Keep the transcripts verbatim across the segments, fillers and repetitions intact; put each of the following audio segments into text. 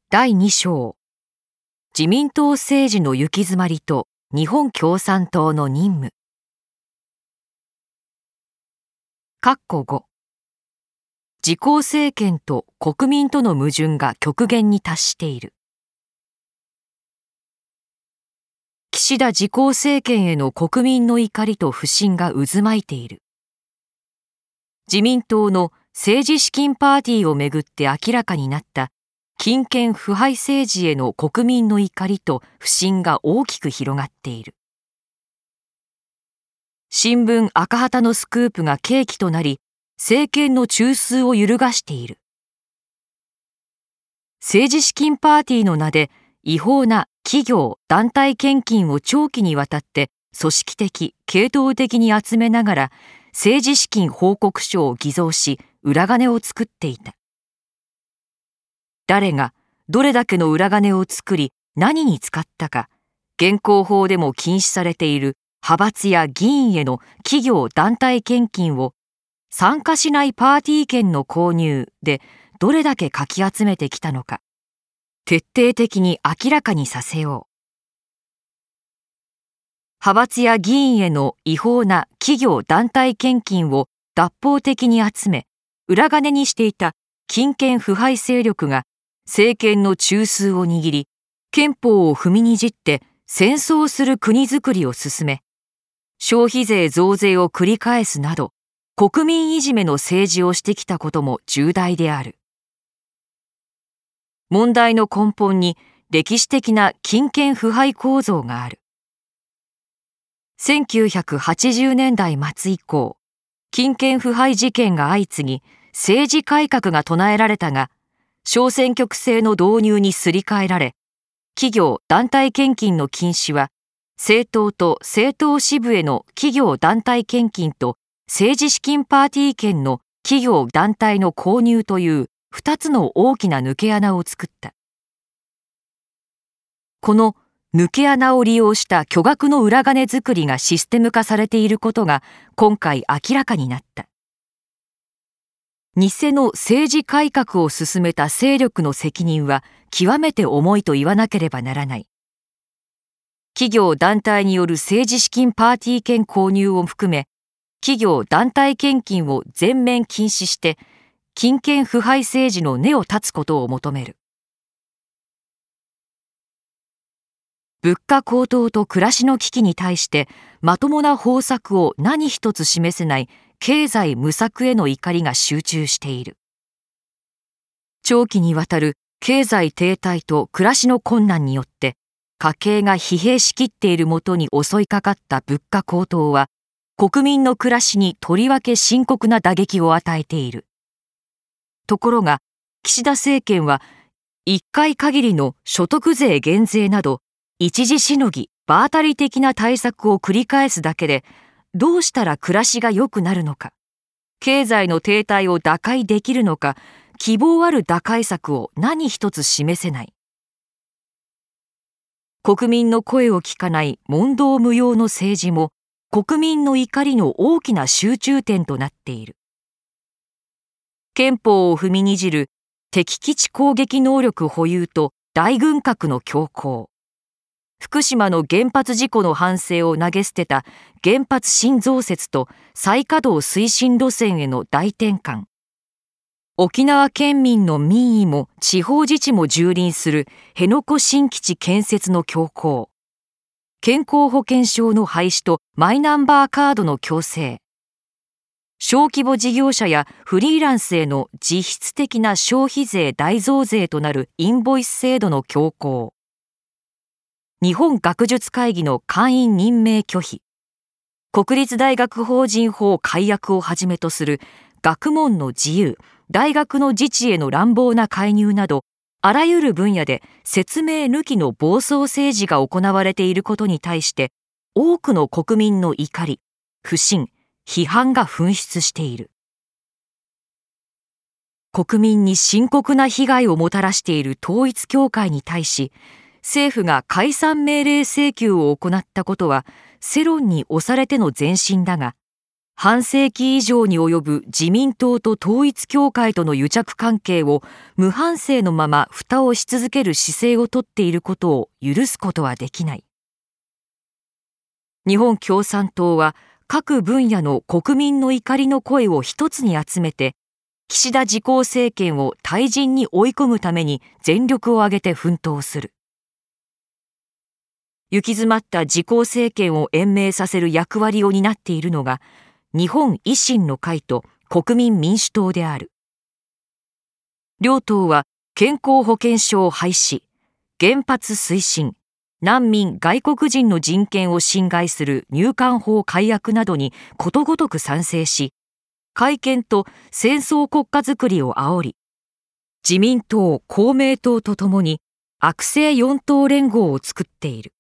だいに章、自民党政治の行き詰まりと日本共産党の任務。括弧ご、自公政権と国民との矛盾が極限に達している。岸田自公政権への国民の怒りと不信が渦巻いている。自民党の政治資金パーティーをめぐって明らかになった金権腐敗政治への国民の怒りと不信が大きく広がっている。新聞赤旗のスクープが契機となり、政権の中枢を揺るがしている。政治資金パーティーの名で違法な企業・団体献金を長期にわたって組織的・系統的に集めながら政治資金報告書を偽造し裏金を作っていた。誰がどれだけの裏金を作り何に使ったか、現行法でも禁止されている派閥や議員への企業・団体献金を参加しないパーティー券の購入でどれだけかき集めてきたのか、徹底的に明らかにさせよう。派閥や議員への違法な企業・団体献金を脱法的に集め、裏金にしていた金権腐敗勢力が政権の中枢を握り、憲法を踏みにじって戦争する国づくりを進め、消費税増税を繰り返すなど、国民いじめの政治をしてきたことも重大である。問題の根本に歴史的な金権腐敗構造がある。せんきゅうひゃくはちじゅうねんだい末以降、金権腐敗事件が相次ぎ、政治改革が唱えられたが、小選挙区制の導入にすり替えられ、企業・団体献金の禁止は、政党と政党支部への企業・団体献金と政治資金パーティー券の企業・団体の購入という二つの大きな抜け穴を作った。この抜け穴を利用した巨額の裏金作りがシステム化されていることが今回明らかになった。偽の政治改革を進めた勢力の責任は極めて重いと言わなければならない。企業・団体による政治資金パーティー券購入を含め、企業・団体献金を全面禁止して、金権腐敗政治の根を断つことを求める。物価高騰と暮らしの危機に対してまともな方策を何一つ示せない経済無策への怒りが集中している。長期にわたる経済停滞と暮らしの困難によって家計が疲弊しきっているもとに襲いかかった物価高騰は国民の暮らしにとりわけ深刻な打撃を与えている。ところが岸田政権は一回限りの所得税減税など一時しのぎ場当たり的な対策を繰り返すだけでどうしたら暮らしが良くなるのか、経済の停滞を打開できるのか、希望ある打開策を何一つ示せない。国民の声を聞かない問答無用の政治も国民の怒りの大きな集中点となっている。憲法を踏みにじる敵基地攻撃能力保有と大軍拡の強行。福島の原発事故の反省を投げ捨てた原発新増設と再稼働推進路線への大転換。沖縄県民の民意も地方自治も蹂躙する辺野古新基地建設の強行。健康保険証の廃止とマイナンバーカードの強制。小規模事業者やフリーランスへの実質的な消費税大増税となるインボイス制度の強行。日本学術会議の会員任命拒否。国立大学法人法改悪をはじめとする学問の自由、大学の自治への乱暴な介入など、あらゆる分野で説明抜きの暴走政治が行われていることに対して、多くの国民の怒り、不信、批判が噴出している。国民に深刻な被害をもたらしている統一教会に対し、政府が解散命令請求を行ったことは世論に押されての前進だが、 半世紀以上に及ぶ自民党と統一教会との癒着関係を無反省のまま蓋をし続ける姿勢をとっていることを許すことはできない。日本共産党は各分野の国民の怒りの声を一つに集めて、岸田自公政権を退陣に追い込むために全力を挙げて奮闘する。行き詰まった自公政権を延命させる役割を担っているのが、日本維新の会と国民民主党である。両党は健康保険証廃止、原発推進、難民外国人の人権を侵害する入管法改悪などにことごとく賛成し、改憲と戦争国家づくりを煽り、自民党、公明党とともに悪性四党連合を作っている。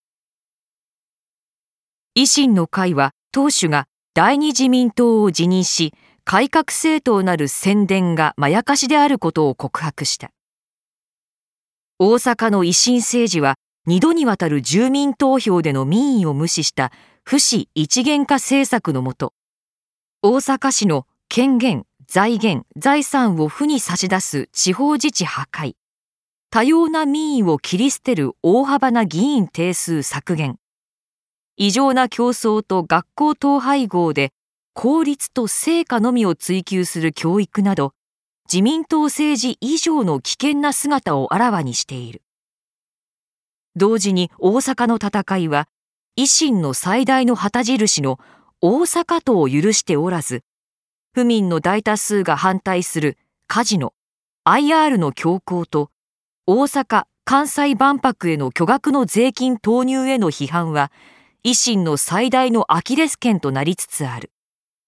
維新の会は党首が第二自民党を辞任し、改革政党なる宣伝がまやかしであることを告白した。大阪の維新政治は二度にわたる住民投票での民意を無視した府市一元化政策のもと、大阪市の権限、財源、財産を府に差し出す地方自治破壊、多様な民意を切り捨てる大幅な議員定数削減、異常な競争と学校統廃合で効率と成果のみを追求する教育など、自民党政治以上の危険な姿をあらわにしている。同時に大阪の戦いは、維新の最大の旗印の大阪都を許しておらず、府民の大多数が反対するカジノ、アイアール の強行と、大阪・関西万博への巨額の税金投入への批判は、維新の最大のアキレス腱となりつつある。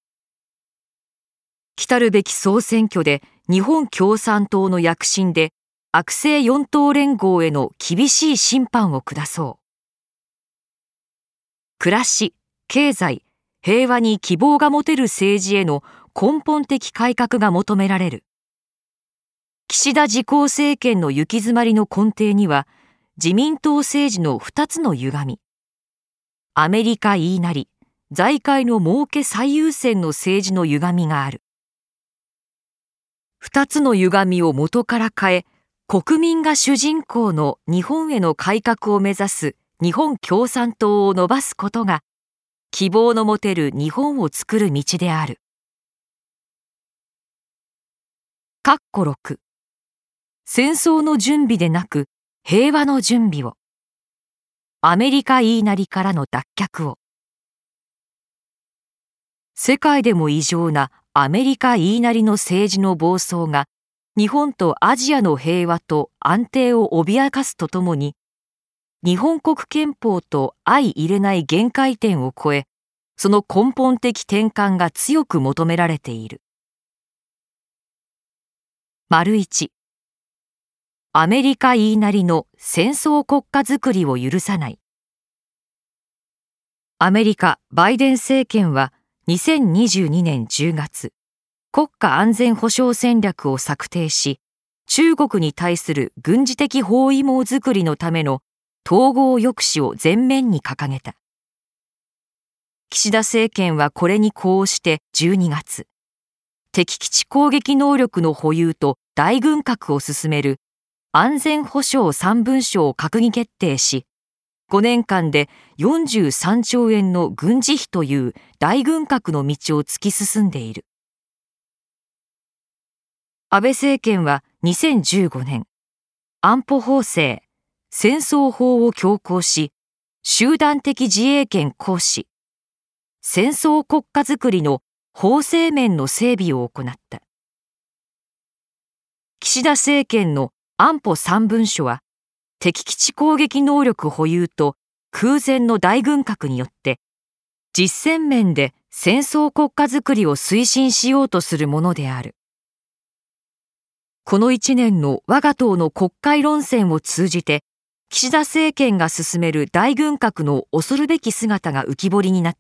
来るべき総選挙で日本共産党の躍進で悪性四党連合への厳しい審判を下そう。暮らし、経済、平和に希望が持てる政治への根本的改革が求められる。岸田自公政権の行き詰まりの根底には、自民党政治の二つの歪み、アメリカ言いなり、財界の儲け最優先の政治の歪みがある。二つの歪みを元から変え、国民が主人公の日本への改革を目指す日本共産党を伸ばすことが、希望の持てる日本を作る道である。括弧ろく、戦争の準備でなく平和の準備を。アメリカ言いなりからの脱却を。世界でも異常なアメリカ言いなりの政治の暴走が日本とアジアの平和と安定を脅かすとともに、日本国憲法と相入れない限界点を超え、その根本的転換が強く求められている。丸一、アメリカ言いなりの戦争国家づくりを許さない。アメリカ・バイデン政権はにせんにじゅうにねんじゅうがつ、国家安全保障戦略を策定し、中国に対する軍事的包囲網づくりのための統合抑止を前面に掲げた。岸田政権はこれに呼応してじゅうにがつ、敵基地攻撃能力の保有と大軍拡を進める安全保障三文書を閣議決定し、ごねんかんでよんじゅうさんちょうえんの軍事費という大軍拡の道を突き進んでいる。安倍政権はにせんじゅうごねん、安保法制、戦争法を強行し、集団的自衛権行使、戦争国家づくりの法制面の整備を行った。岸田政権の安保三文書は、敵基地攻撃能力保有と空前の大軍拡によって、実践面で戦争国家づくりを推進しようとするものである。この一年の我が党の国会論戦を通じて、岸田政権が進める大軍拡の恐るべき姿が浮き彫りになった。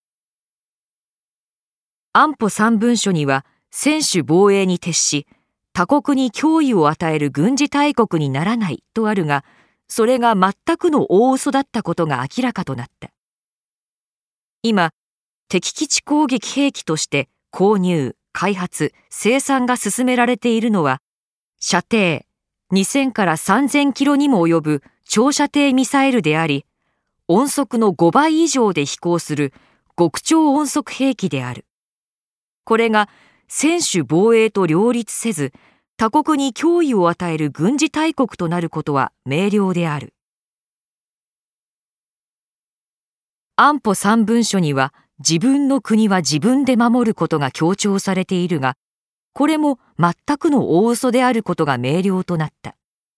安保三文書には、専守防衛に徹し、他国に脅威を与える軍事大国にならないとあるが、それが全くの大嘘だったことが明らかとなった。今、 敵基地攻撃兵器として購入、開発、生産が進められているのは、射程にせんからさんぜんキロにも及ぶ長射程ミサイルであり、音速のごばい以上で飛行する極超音速兵器である。これが専守防衛と両立せず、他国に脅威を与える軍事大国となることは明瞭である。安保三文書には、自分の国は自分で守ることが強調されているが、これも全くの大嘘であることが明瞭となった。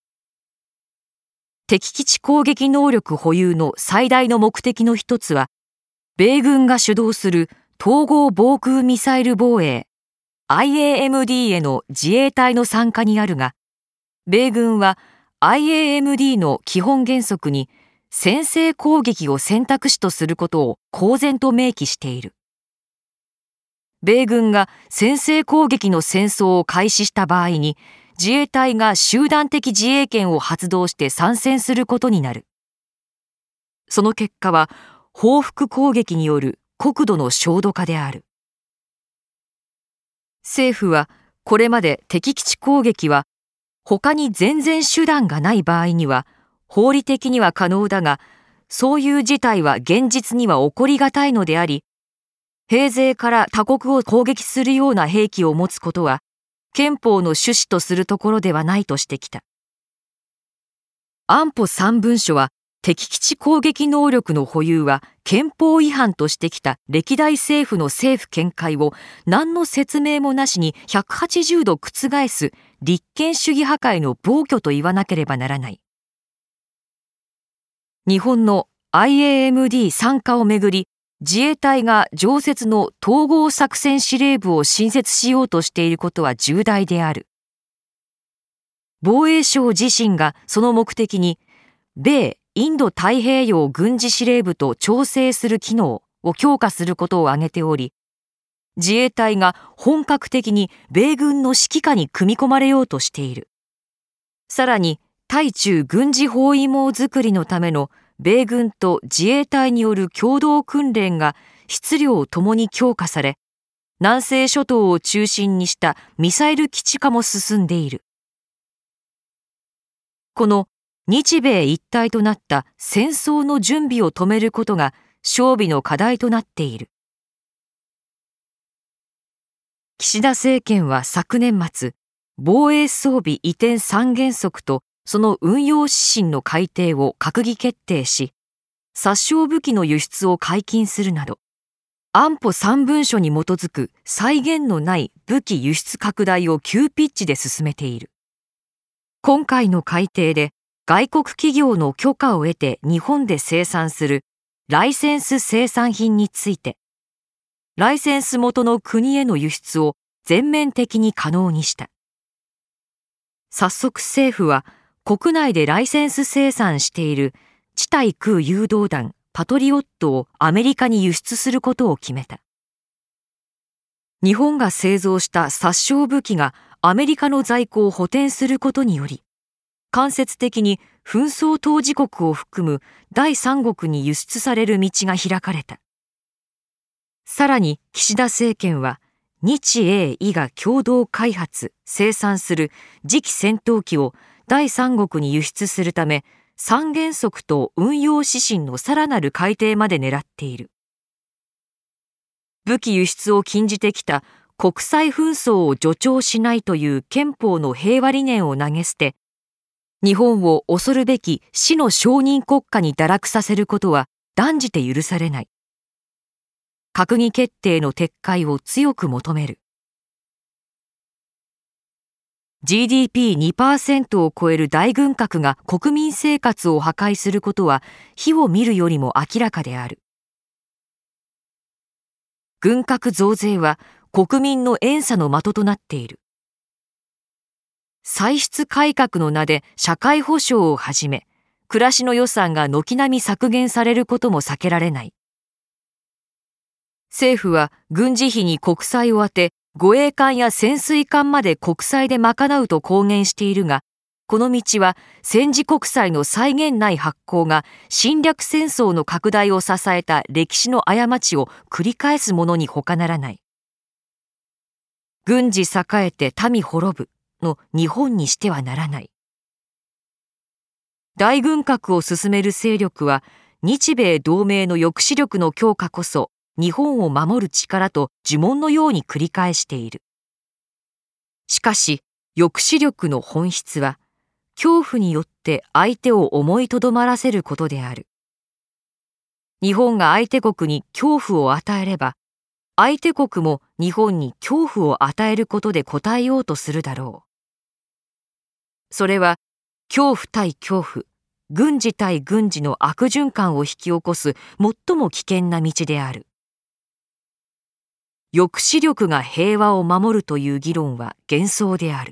敵基地攻撃能力保有の最大の目的の一つは、米軍が主導する統合防空ミサイル防衛 アイエーエムディー への自衛隊の参加にあるが、米軍は アイエーエムディー の基本原則に先制攻撃を選択肢とすることを公然と明記している。米軍が先制攻撃の戦争を開始した場合に、自衛隊が集団的自衛権を発動して参戦することになる。その結果は、報復攻撃による国土の焦土化である。政府は、これまで敵基地攻撃は、他に全然手段がない場合には、法理的には可能だが、そういう事態は現実には起こりがたいのであり、平勢から他国を攻撃するような兵器を持つことは、憲法の趣旨とするところではないとしてきた。安保三文書は、敵基地攻撃能力の保有は憲法違反としてきた歴代政府の政府見解を何の説明もなしにひゃくはちじゅうど覆す立憲主義破壊の暴挙と言わなければならない。日本の アイエーエムディー 参加をめぐり、自衛隊が常設の統合作戦司令部を新設しようとしていることは重大である。防衛省自身がその目的に、米・インド太平洋軍事司令部と調整する機能を強化することを挙げており、自衛隊が本格的に米軍の指揮下に組み込まれようとしている。さらに、対中軍事包囲網づくりのための米軍と自衛隊による共同訓練が質量ともに強化され、南西諸島を中心にしたミサイル基地化も進んでいる。この日米一体となった戦争の準備を止めることが勝負の課題となっている。岸田政権は昨年末、防衛装備移転三原則とその運用指針の改定を閣議決定し、殺傷武器の輸出を解禁するなど、安保三文書に基づく際限のない武器輸出拡大を急ピッチで進めている。今回の改定で、外国企業の許可を得て日本で生産するライセンス生産品について、ライセンス元の国への輸出を全面的に可能にした。早速政府は、国内でライセンス生産している地対空誘導弾パトリオットをアメリカに輸出することを決めた。日本が製造した殺傷武器がアメリカの在庫を補填することにより、間接的に紛争当事国を含む第三国に輸出される道が開かれた。さらに岸田政権は、日英伊が共同開発・生産する次期戦闘機を第三国に輸出するため、三原則と運用指針のさらなる改定まで狙っている。武器輸出を禁じてきた国際紛争を助長しないという憲法の平和理念を投げ捨て、日本を恐るべき死の承認国家に堕落させることは断じて許されない。閣議決定の撤回を強く求める。ジーディーピーにパーセント を超える大軍拡が国民生活を破壊することは火を見るよりも明らかである。軍拡増税は国民の怨嗟の的となっている。歳出改革の名で社会保障をはじめ、暮らしの予算が軒並み削減されることも避けられない。政府は軍事費に国債を充て、護衛艦や潜水艦まで国債で賄うと公言しているが、 この道は戦時国債の際限ない発行が侵略戦争の拡大を支えた歴史の過ちを繰り返すものに他ならない。軍事栄えて民滅ぶの日本にしてはならない。大軍拡を進める勢力は日米同盟の抑止力の強化こそ日本を守る力と呪文のように繰り返している。しかし抑止力の本質は恐怖によって相手を思いとどまらせることである。日本が相手国に恐怖を与えれば、相手国も日本に恐怖を与えることで応えようとするだろう。それは恐怖対恐怖、軍事対軍事の悪循環を引き起こす最も危険な道である。抑止力が平和を守るという議論は幻想である。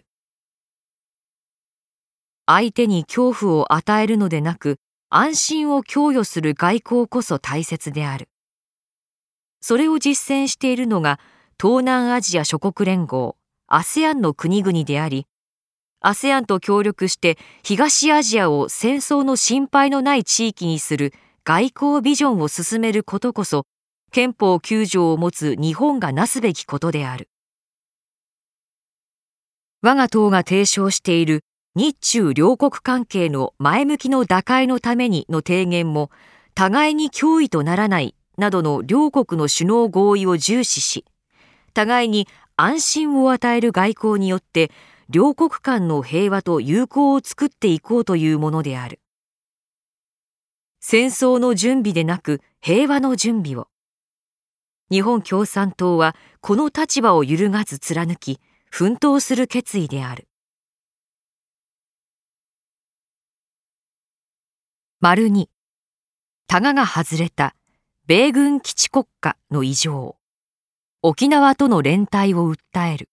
相手に恐怖を与えるのでなく、安心を供与する外交こそ大切である。それを実践しているのが東南アジア諸国連合 アセアン の国々であり、アセアン と協力して東アジアを戦争の心配のない地域にする外交ビジョンを進めることこそ、憲法きゅう条を持つ日本がなすべきことである。我が党が提唱している日中両国関係の前向きの打開のためにの提言も、互いに脅威とならないなどの両国の首脳合意を重視し、互いに安心を与える外交によって両国間の平和と友好を作っていこうというものである。戦争の準備でなく平和の準備を。日本共産党はこの立場を揺るがず貫き、奮闘する決意である。丸に、タガが外れた米軍基地国家の異常。沖縄との連帯を訴える。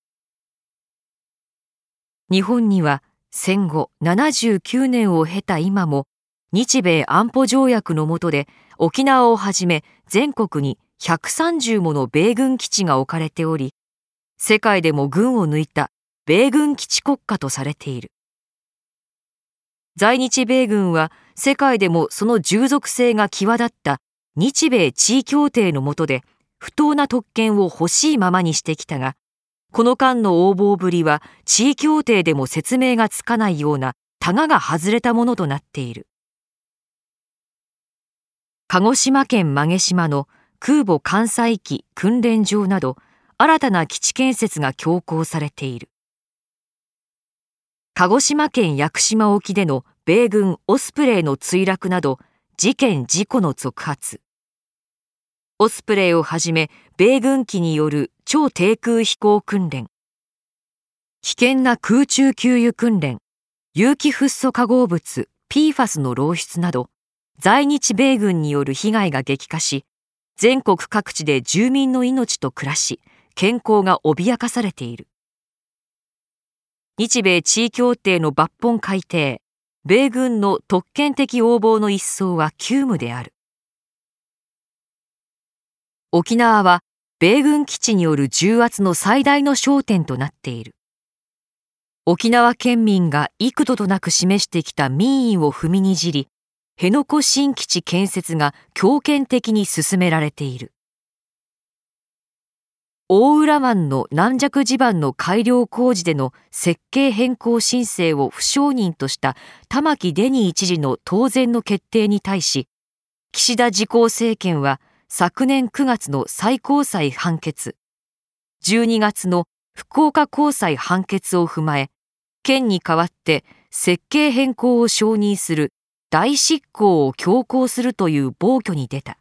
日本には戦後ななじゅうきゅうねんを経た今も、日米安保条約の下で沖縄をはじめ全国にひゃくさんじゅうもの米軍基地が置かれており、世界でも群を抜いた米軍基地国家とされている。在日米軍は世界でもその従属性が際立った日米地位協定の下で不当な特権を欲しいままにしてきたが、この間の横暴ぶりは地位協定でも説明がつかないようなタガが外れたものとなっている。鹿児島県馬毛島の空母関西機訓練場など新たな基地建設が強行されている。鹿児島県屋久島沖での米軍オスプレイの墜落など事件事故の続発。オスプレイをはじめ米軍機による超低空飛行訓練、危険な空中給油訓練、有機フッ素化合物 ピーファス の漏出など在日米軍による被害が激化し、全国各地で住民の命と暮らし、健康が脅かされている。日米地位協定の抜本改定、米軍の特権的横暴の一掃は急務である。沖縄は米軍基地による重圧の最大の焦点となっている。沖縄県民が幾度となく示してきた民意を踏みにじり、辺野古新基地建設が強権的に進められている。大浦湾の軟弱地盤の改良工事での設計変更申請を不承認とした玉城デニー知事の当然の決定に対し、岸田自公政権は昨年くがつの最高裁判決、じゅうにがつの福岡高裁判決を踏まえ、県に代わって設計変更を承認する代執行を強行するという暴挙に出た。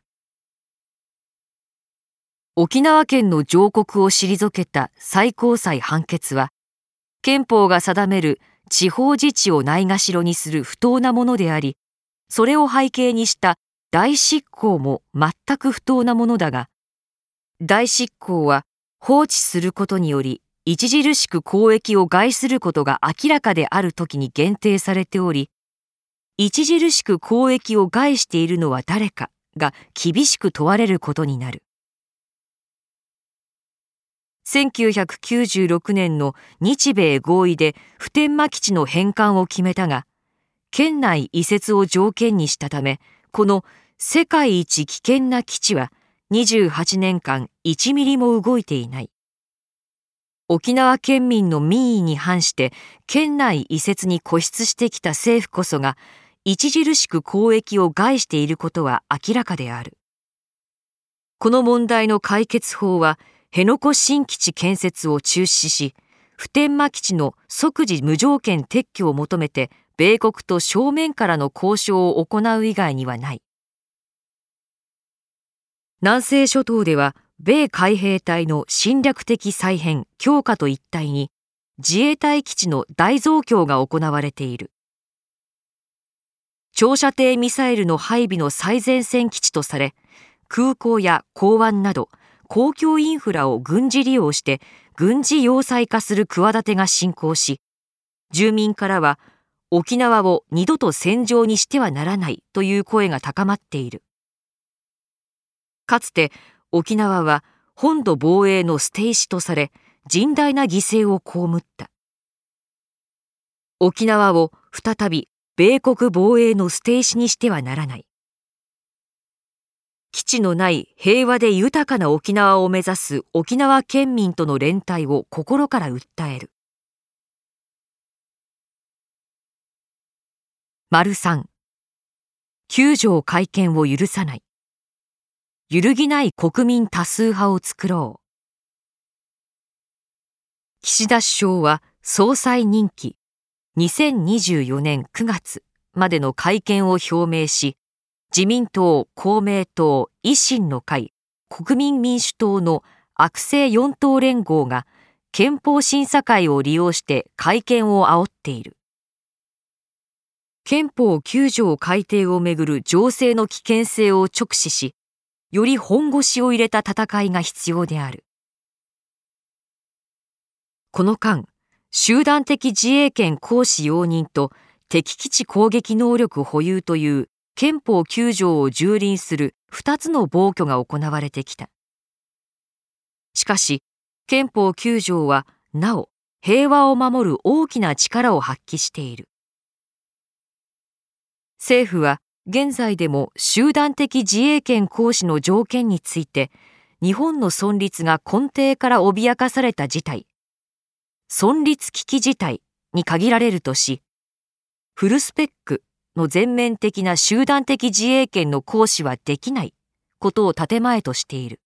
沖縄県の上告を退けた最高裁判決は、憲法が定める地方自治をないがしろにする不当なものであり、それを背景にした代執行も全く不当なものだが、代執行は放置することにより著しく公益を害することが明らかであるときに限定されており、著しく公益を害しているのは誰かが厳しく問われることになる。 せんきゅうひゃくきゅうじゅうろくねんの日米合意で普天間基地の返還を決めたが、県内移設を条件にしたため、この世界一危険な基地はにじゅうはちねんかんいちミリも動いていない。沖縄県民の民意に反して県内移設に固執してきた政府こそが著しく公益を害していることは明らかである。この問題の解決法は辺野古新基地建設を中止し、普天間基地の即時無条件撤去を求めて米国と正面からの交渉を行う以外にはない。南西諸島では米海兵隊の侵略的再編・強化と一体に自衛隊基地の大増強が行われている。長射程ミサイルの配備の最前線基地とされ、空港や港湾など公共インフラを軍事利用して軍事要塞化する企てが進行し、住民からは沖縄を二度と戦場にしてはならないという声が高まっている。かつて沖縄は本土防衛の捨て石とされ、甚大な犠牲を被った。沖縄を再び米国防衛の捨て石にしてはならない。基地のない平和で豊かな沖縄を目指す沖縄県民との連帯を心から訴える。丸さん、救助改憲を許さない。揺るぎない国民多数派を作ろう。岸田首相は総裁任期にせんにじゅうよねんくがつまでの改憲を表明し、自民党、公明党、維新の会、国民民主党の悪政よん党連合が憲法審査会を利用して改憲を煽っている。憲法きゅう条改定をめぐる情勢の危険性を直視し、より本腰を入れた戦いが必要である。この間、集団的自衛権行使容認と敵基地攻撃能力保有という憲法きゅう条を蹂躙する二つの暴挙が行われてきた。しかし、憲法きゅう条はなお平和を守る大きな力を発揮している。政府は現在でも集団的自衛権行使の条件について、日本の存立が根底から脅かされた事態、存立危機事態に限られるとし、フルスペックの全面的な集団的自衛権の行使はできないことを建前としている。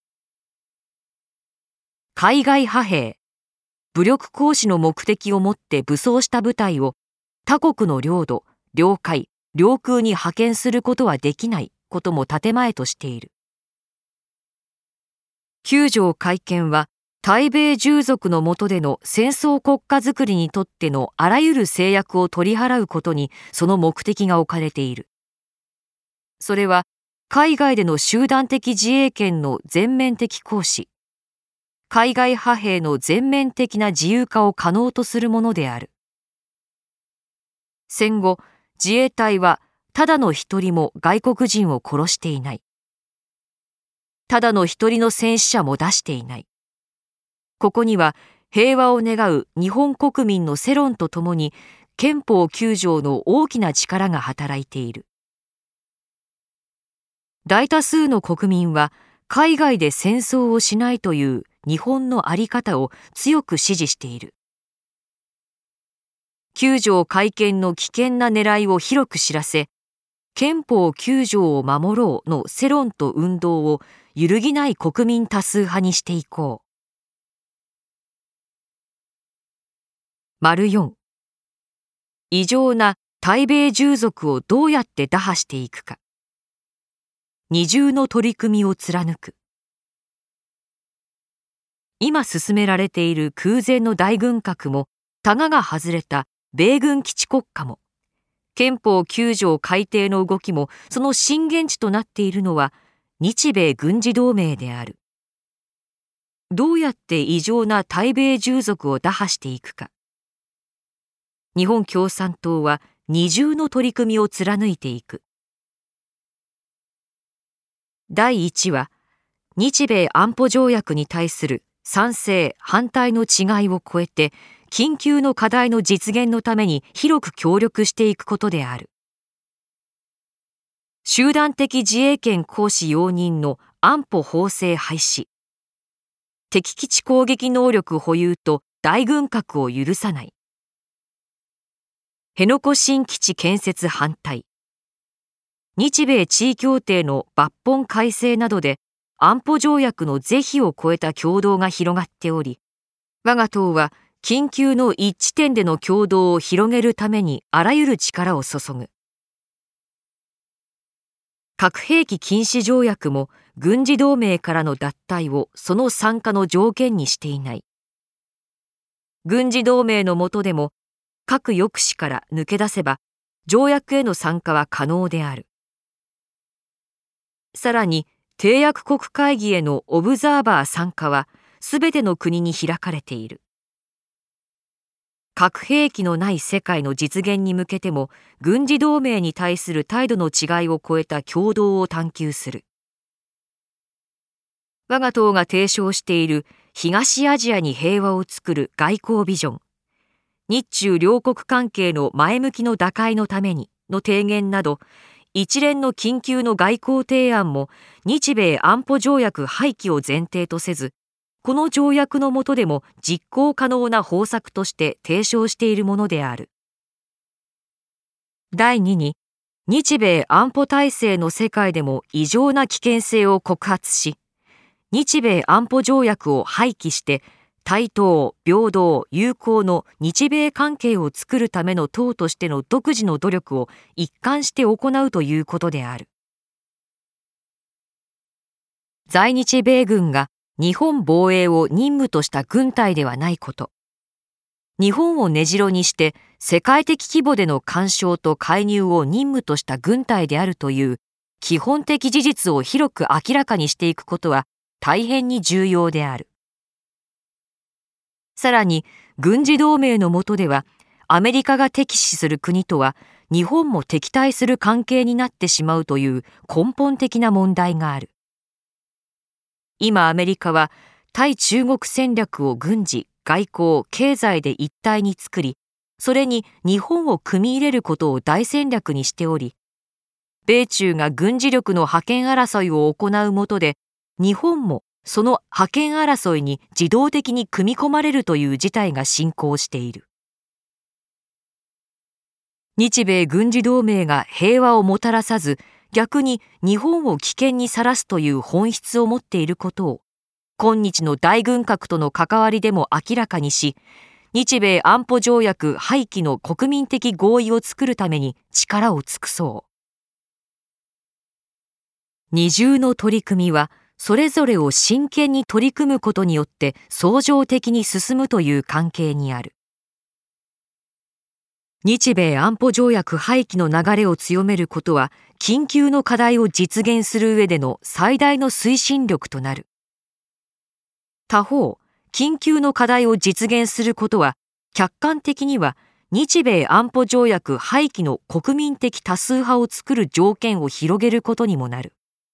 海外派兵、武力行使の目的をもって武装した部隊を他国の領土、領海、領空に派遣することはできないことも建前としている。きゅう条改憲は対米従属の下での戦争国家づくりにとってのあらゆる制約を取り払うことにその目的が置かれている。それは海外での集団的自衛権の全面的行使、海外派兵の全面的な自由化を可能とするものである。戦後、自衛隊はただの一人も外国人を殺していない。ただの一人の戦死者も出していない。ここには平和を願う日本国民の世論とともに憲法きゅう条の大きな力が働いている。大多数の国民は海外で戦争をしないという日本の在り方を強く支持している。きゅう条改憲の危険な狙いを広く知らせ、憲法きゅう条を守ろうの世論と運動を揺るぎない国民多数派にしていこう。丸よん、異常な対米従属をどうやって打破していくか。二重の取り組みを貫く。今進められている空前の大軍拡も、タガが外れた米軍基地国家も、憲法きゅう条改定の動きも、その震源地となっているのは日米軍事同盟である。どうやって異常な対米従属を打破していくか。日本共産党は二重の取り組みを貫いていく。だいいちは、日米安保条約に対する賛成・反対の違いを超えて、緊急の課題の実現のために広く協力していくことである。集団的自衛権行使容認の安保法制廃止。敵基地攻撃能力保有と大軍拡を許さない。辺野古新基地建設反対。日米地位協定の抜本改正などで安保条約の是非を超えた協働が広がっており、我が党は緊急の一致点での協働を広げるためにあらゆる力を注ぐ。核兵器禁止条約も軍事同盟からの脱退をその参加の条件にしていない。軍事同盟の下でも核抑止から抜け出せば条約への参加は可能である。さらに締約国会議へのオブザーバー参加はすべての国に開かれている。核兵器のない世界の実現に向けても軍事同盟に対する態度の違いを超えた協働を探求する。我が党が提唱している東アジアに平和を作る外交ビジョン、日中両国関係の前向きの打開のためにの提言など、一連の緊急の外交提案も日米安保条約廃棄を前提とせず、この条約の下でも実行可能な方策として提唱しているものである。だいにに、日米安保体制の世界でも異常な危険性を告発し、日米安保条約を廃棄して対等、平等、友好の日米関係を作るための党としての独自の努力を一貫して行うということである。在日米軍が日本防衛を任務とした軍隊ではないこと。日本を根城にして世界的規模での干渉と介入を任務とした軍隊であるという基本的事実を広く明らかにしていくことは大変に重要である。さらに軍事同盟の下ではアメリカが敵視する国とは日本も敵対する関係になってしまうという根本的な問題がある。今アメリカは対中国戦略を軍事、外交、経済で一体に作り、それに日本を組み入れることを大戦略にしており、米中が軍事力の覇権争いを行う下で、日本もその覇権争いに自動的に組み込まれるという事態が進行している。日米軍事同盟が平和をもたらさず、逆に日本を危険にさらすという本質を持っていることを、今日の大軍拡との関わりでも明らかにし、日米安保条約廃棄の国民的合意を作るために力を尽くそう。二重の取り組みは、それぞれを真剣に取り組むことによって相乗的に進むという関係にある。日米安保条約廃棄の流れを強めることは、緊急の課題を実現する上での最大の推進力となる。他方、緊急の課題を実現することは、客観的には日米安保条約廃棄の国民的多数派を作る条件を広げることにもなる。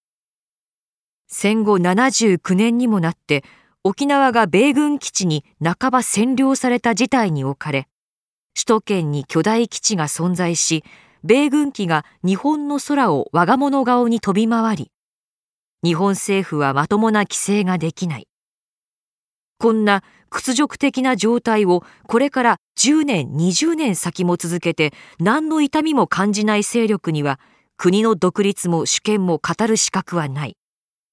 戦後ななじゅうきゅうねんにもなって、沖縄が米軍基地に半ば占領された事態におかれ、首都圏に巨大基地が存在し、米軍機が日本の空を我が物顔に飛び回り、日本政府はまともな規制ができない。こんな屈辱的な状態をこれからじゅうねん、にじゅうねん先も続けて何の痛みも感じない勢力には、国の独立も主権も語る資格はない。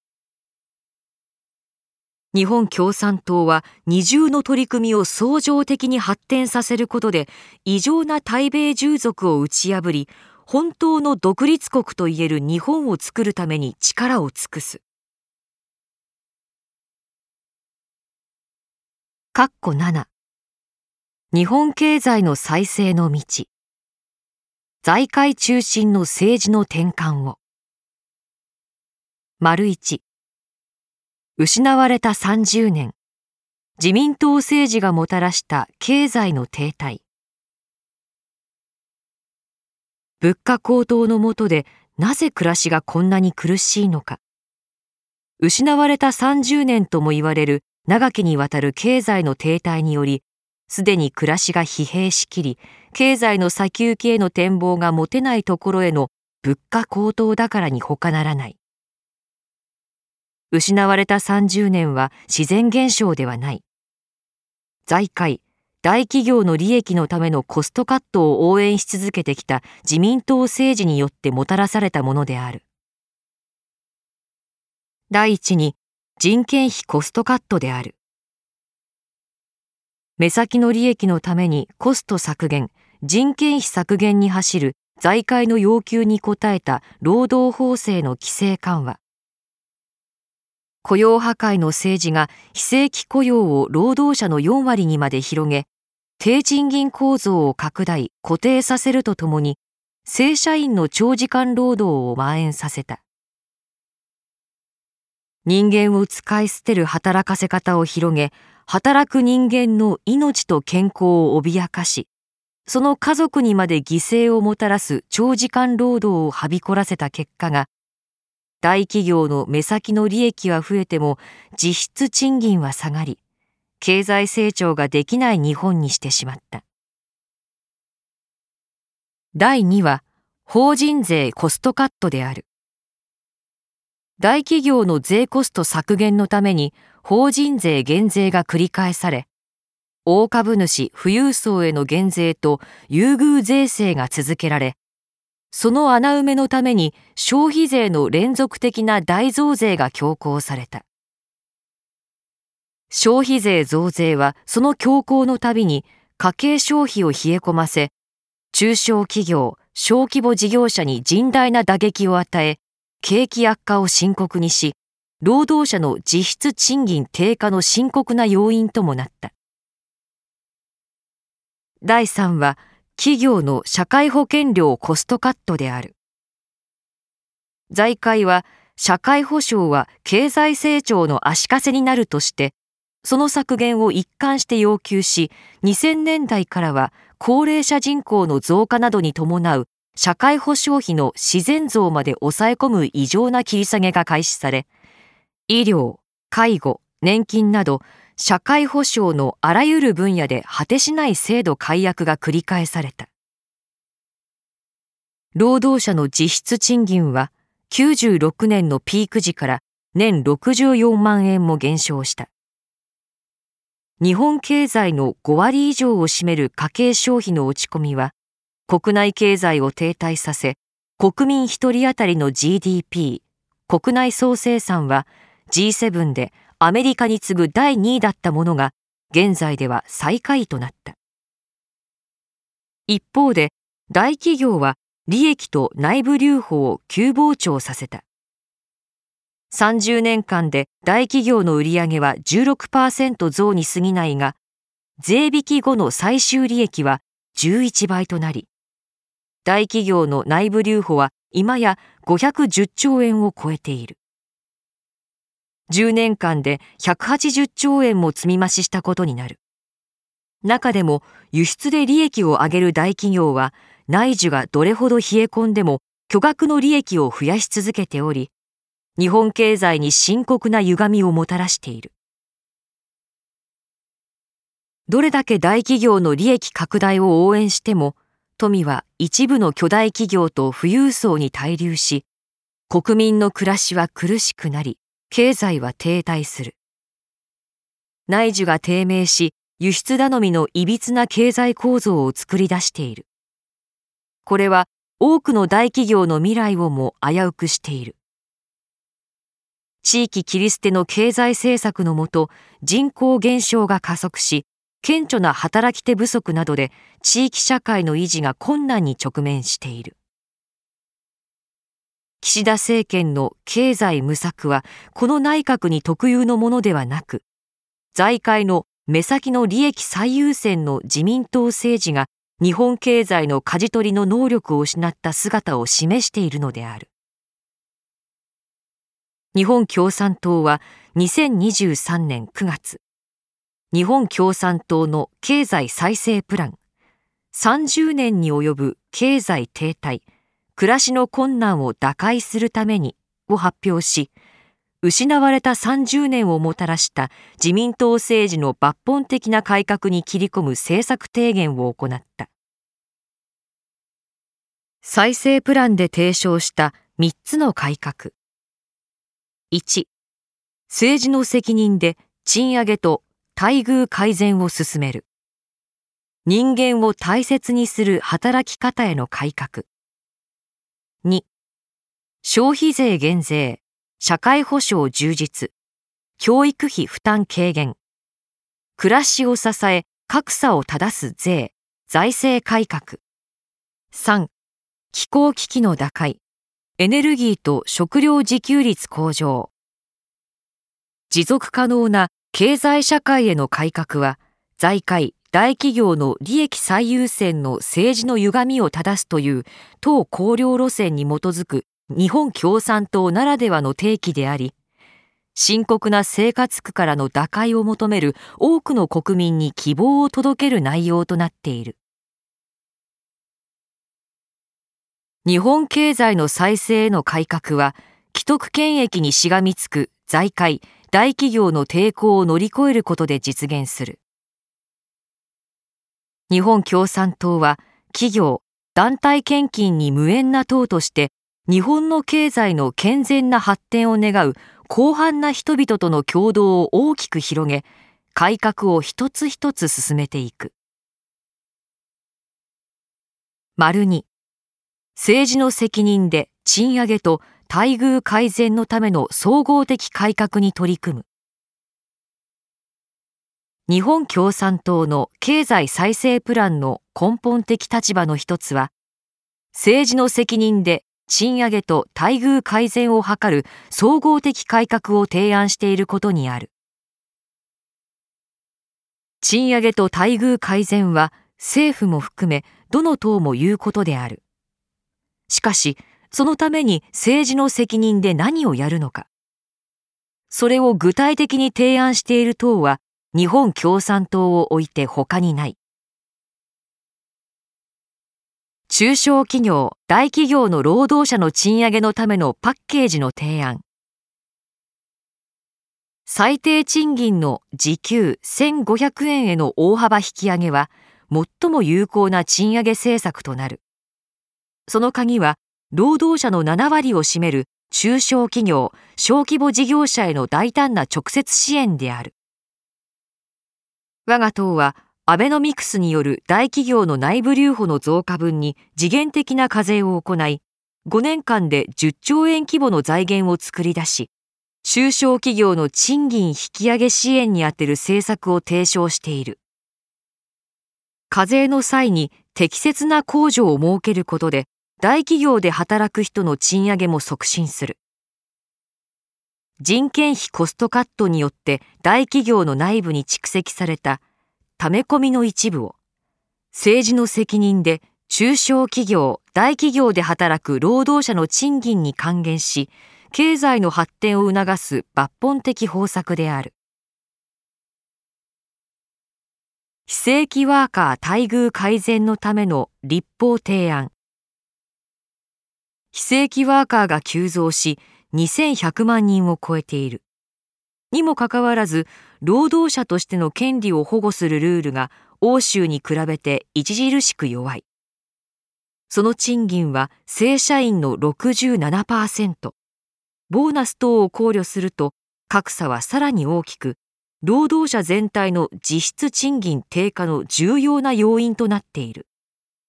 日本共産党は二重の取り組みを相乗的に発展させることで異常な対米従属を打ち破り、本当の独立国といえる日本を作るために力を尽くす。括弧なな、日本経済の再生の道、財界中心の政治の転換を。丸いち、失われたさんじゅうねん、自民党政治がもたらした経済の停滞。物価高騰の下でなぜ暮らしがこんなに苦しいのか。失われたさんじゅうねんとも言われる長きにわたる経済の停滞により、すでに暮らしが疲弊しきり、経済の先行きへの展望が持てないところへの物価高騰だからに他ならない。失われたさんじゅうねんは自然現象ではない。財界、大企業の利益のためのコストカットを応援し続けてきた自民党政治によってもたらされたものである。第一に、人件費コストカットである。目先の利益のためにコスト削減、人件費削減に走る財界の要求に応えた労働法制の規制緩和。雇用破壊の政治が非正規雇用を労働者のよんわりにまで広げ、低賃金構造を拡大・固定させるとともに、正社員の長時間労働を蔓延させた。人間を使い捨てる働かせ方を広げ、働く人間の命と健康を脅かし、その家族にまで犠牲をもたらす長時間労働をはびこらせた結果が、大企業の目先の利益は増えても実質賃金は下がり、経済成長ができない日本にしてしまった。だいには、法人税コストカットである。大企業の税コスト削減のために法人税減税が繰り返され、大株主富裕層への減税と優遇税制が続けられ、その穴埋めのために消費税の連続的な大増税が強行された。消費税増税はその強行のたびに家計消費を冷え込ませ、中小企業、小規模事業者に甚大な打撃を与え、景気悪化を深刻にし、労働者の実質賃金低下の深刻な要因ともなった。だいさんは、企業の社会保険料コストカットである。財界は、社会保障は経済成長の足かせになるとして、その削減を一貫して要求し、にせんねんだいからは高齢者人口の増加などに伴う社会保障費の自然増まで抑え込む異常な切り下げが開始され、医療、介護、年金など社会保障のあらゆる分野で果てしない制度改悪が繰り返された。労働者の実質賃金はきゅうじゅうろくねんのピーク時から年ろくじゅうよんまんえんも減少した。日本経済のごわり以上を占める家計消費の落ち込みは、国内経済を停滞させ、国民一人当たりの ジーディーピー、国内総生産は ジーセブン でアメリカに次ぐだいにいだったものが、現在では最下位となった。一方で、大企業は利益と内部留保を急膨張させた。さんじゅうねんかんで大企業の売上は じゅうろくパーセント 増に過ぎないが、税引き後の最終利益はじゅういちばいとなり、大企業の内部留保は今やごひゃくじゅっちょうえんを超えている。じゅうねんかんでひゃくはちじゅっちょうえんも積み増ししたことになる。中でも輸出で利益を上げる大企業は、内需がどれほど冷え込んでも巨額の利益を増やし続けており、日本経済に深刻な歪みをもたらしている。どれだけ大企業の利益拡大を応援しても、富は一部の巨大企業と富裕層に滞留し、国民の暮らしは苦しくなり、経済は停滞する。内需が低迷し、輸出頼みの歪な経済構造を作り出している。これは多くの大企業の未来をも危うくしている。地域切り捨ての経済政策のもと、人口減少が加速し、顕著な働き手不足などで地域社会の維持が困難に直面している。岸田政権の経済無策はこの内閣に特有のものではなく、財界の目先の利益最優先の自民党政治が日本経済の舵取りの能力を失った姿を示しているのである。日本共産党はにせんにじゅうさんねんくがつ、日本共産党の経済再生プラン、さんじゅうねんに及ぶ経済停滞、暮らしの困難を打開するためにを発表し、 失われたさんじゅうねんをもたらした自民党政治の抜本的な改革に切り込む政策提言を行った。再生プランで提唱したみっつの改革。いち、政治の責任で賃上げと待遇改善を進める。人間を大切にする働き方への改革。に、消費税減税、社会保障充実、教育費負担軽減、暮らしを支え格差を正す税、財政改革。さん、気候危機の打開、エネルギーと食料自給率向上。持続可能な経済社会への改革は、財界、大企業の利益最優先の政治の歪みを正すという党綱領路線に基づく日本共産党ならではの提起であり、深刻な生活苦からの打開を求める多くの国民に希望を届ける内容となっている。日本経済の再生への改革は、既得権益にしがみつく財界、大企業の抵抗を乗り越えることで実現する。日本共産党は企業、団体献金に無縁な党として日本の経済の健全な発展を願う広範な人々との共同を大きく広げ、改革を一つ一つ進めていく。丸に、政治の責任で賃上げと待遇改善のための総合的改革に取り組む。日本共産党の経済再生プランの根本的立場の一つは、政治の責任で賃上げと待遇改善を図る総合的改革を提案していることにある。賃上げと待遇改善は政府も含めどの党も言うことである。しかし、そのために政治の責任で何をやるのか。それを具体的に提案している党は、日本共産党を置いて他にない。中小企業、大企業の労働者の賃上げのためのパッケージの提案。最低賃金の時給せんごひゃくえんへの大幅引き上げは、最も有効な賃上げ政策となる。その鍵は、労働者のななわりを占める中小企業、小規模事業者への大胆な直接支援である。我が党は、アベノミクスによる大企業の内部留保の増加分に時限的な課税を行い、ごねんかんでじゅっちょうえん規模の財源を作り出し、中小企業の賃金引き上げ支援に充てる政策を提唱している。課税の際に適切な控除を設けることで、大企業で働く人の賃上げも促進する。人件費コストカットによって大企業の内部に蓄積された溜め込みの一部を政治の責任で中小企業、大企業で働く労働者の賃金に還元し、経済の発展を促す抜本的方策である。非正規ワーカー待遇改善のための立法提案。非正規ワーカーが急増し、にせんひゃくまんにんを超えている。にもかかわらず、労働者としての権利を保護するルールが欧州に比べて著しく弱い。その賃金は正社員の ろくじゅうななパーセント。ボーナス等を考慮すると、格差はさらに大きく、労働者全体の実質賃金低下の重要な要因となっている。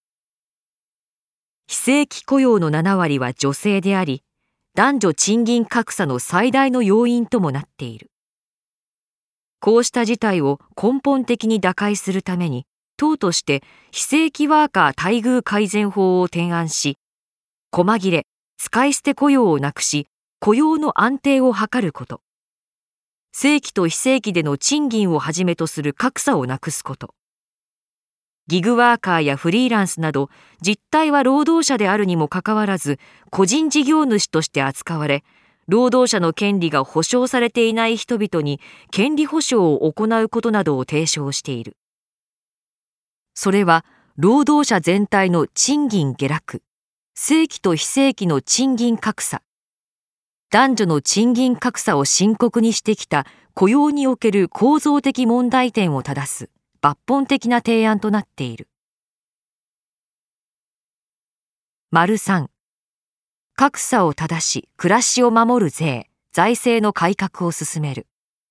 非正規雇用のななわりは女性であり、男女賃金格差の最大の要因ともなっている。こうした事態を根本的に打開するために、党として非正規ワーカー待遇改善法を提案し、細切れ、使い捨て雇用をなくし、雇用の安定を図ること。正規と非正規での賃金をはじめとする格差をなくすこと。ギグワーカーやフリーランスなど、実態は労働者であるにもかかわらず、個人事業主として扱われ、労働者の権利が保障されていない人々に権利保障を行うことなどを提唱している。それは、労働者全体の賃金下落、正規と非正規の賃金格差、 男女の賃金格差を深刻にしてきた雇用における構造的問題点を正す抜本的な提案となっている。さん、格差を正し暮らしを守る税・財政の改革を進める。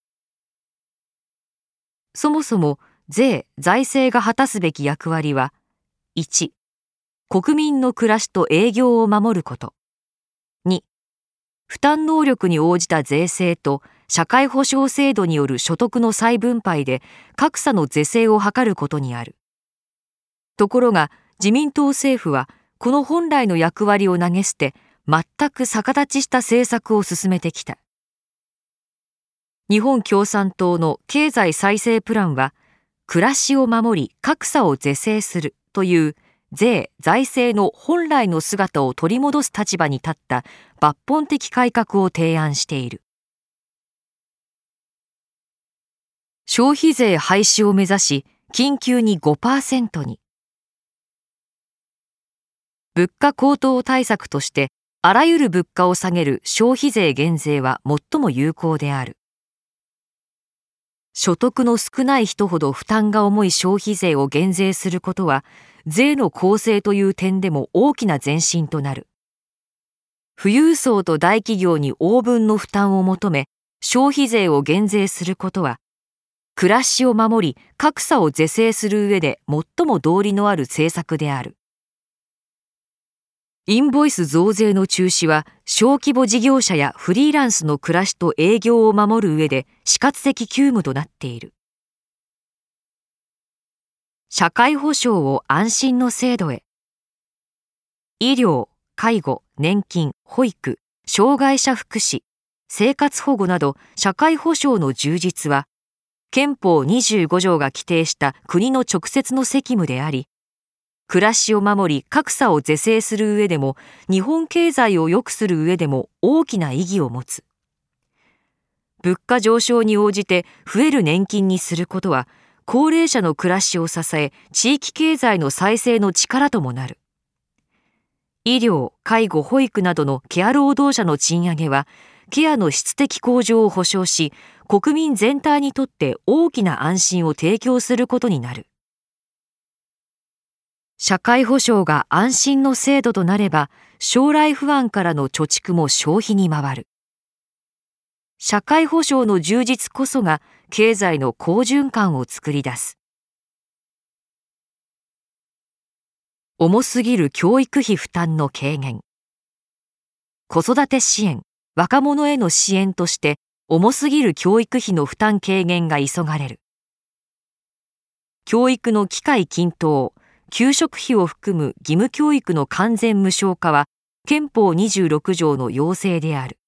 そもそも税・財政が果たすべき役割は、いち、国民の暮らしと営業を守ること。に、負担能力に応じた税制と社会保障制度による所得の再分配で格差の是正を図ることにある。ところが自民党政府はこの本来の役割を投げ捨て、全く逆立ちした政策を進めてきた。日本共産党の経済再生プランは、暮らしを守り格差を是正するという税・財政の本来の姿を取り戻す立場に立った抜本的改革を提案している。消費税廃止を目指し、緊急に ごパーセント に。物価高騰対策として、あらゆる物価を下げる消費税減税は最も有効である。所得の少ない人ほど負担が重い消費税を減税することは、税の公正という点でも大きな前進となる。富裕層と大企業に応分の負担を求め、消費税を減税することは、暮らしを守り、格差を是正する上で最も道理のある政策である。インボイス増税の中止は、小規模事業者やフリーランスの暮らしと営業を守る上で死活的急務となっている。社会保障を安心の制度へ。医療、介護、年金、保育、障害者福祉、生活保護など社会保障の充実は、憲法にじゅうご条が規定した国の直接の責務であり、暮らしを守り格差を是正する上でも、日本経済を良くする上でも大きな意義を持つ。物価上昇に応じて増える年金にすることは、高齢者の暮らしを支え、地域経済の再生の力ともなる。医療、介護、保育などのケア労働者の賃上げは、ケアの質的向上を保障し、国民全体にとって大きな安心を提供することになる。社会保障が安心の制度となれば、将来不安からの貯蓄も消費に回る。社会保障の充実こそが経済の好循環を作り出す。重すぎる教育費負担の軽減。子育て支援、若者への支援として重すぎる教育費の負担軽減が急がれる。教育の機会均等、給食費を含む義務教育の完全無償化は憲法にじゅうろく条の要請である。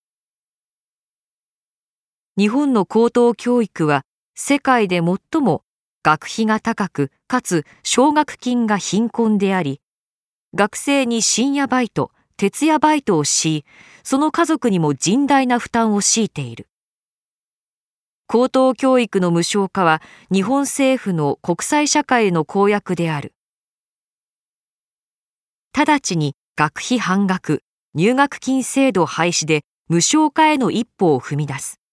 日本の高等教育は世界で最も学費が高くかつ奨学金が貧困であり、学生に深夜バイト、徹夜バイトをし、その家族にも甚大な負担を強いている。高等教育の無償化は日本政府の国際社会への公約である。直ちに学費半額、入学金制度廃止で無償化への一歩を踏み出す。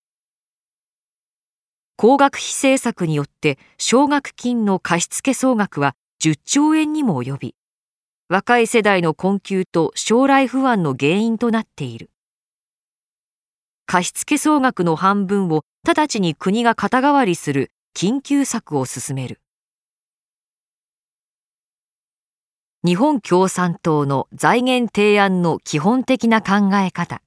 高学費政策によって奨学金の貸付総額はじゅっちょうえんにも及び、若い世代の困窮と将来不安の原因となっている。貸付総額の半分を直ちに国が肩代わりする緊急策を進める。日本共産党の財源提案の基本的な考え方。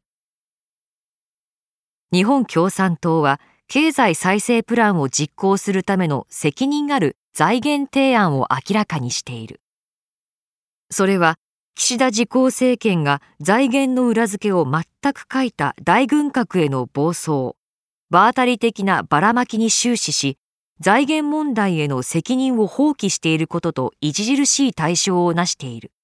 日本共産党は経済再生プランを実行するための責任ある財源提案を明らかにしている。それは岸田自公政権が財源の裏付けを全く欠いた大軍拡への暴走、場当たり的なばらまきに終始し、財源問題への責任を放棄していることと著しい対象をなしている。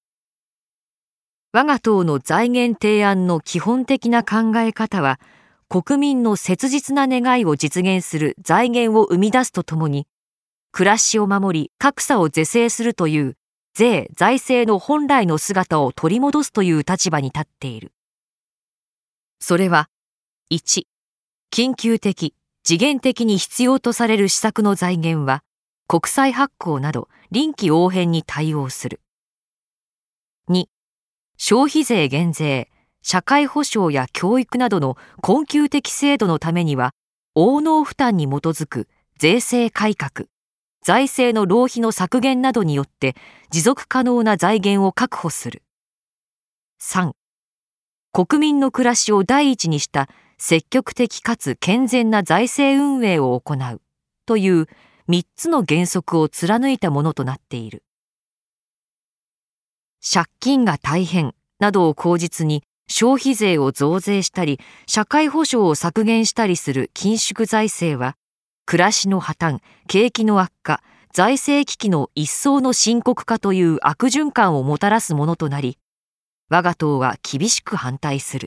我が党の財源提案の基本的な考え方は、国民の切実な願いを実現する財源を生み出すとともに、暮らしを守り格差を是正するという税・財政の本来の姿を取り戻すという立場に立っている。 それは、いち、緊急的、時限的に必要とされる施策の財源は、国債発行など臨機応変に対応する。に、消費税減税、社会保障や教育などの困窮的制度のためには、応能負担に基づく税制改革、財政の浪費の削減などによって持続可能な財源を確保する。さん、国民の暮らしを第一にした積極的かつ健全な財政運営を行うというみっつの原則を貫いたものとなっている。借金が大変などを口実に消費税を増税したり社会保障を削減したりする緊縮財政は暮らしの破綻、景気の悪化、財政危機の一層の深刻化という悪循環をもたらすものとなり、我が党は厳しく反対する。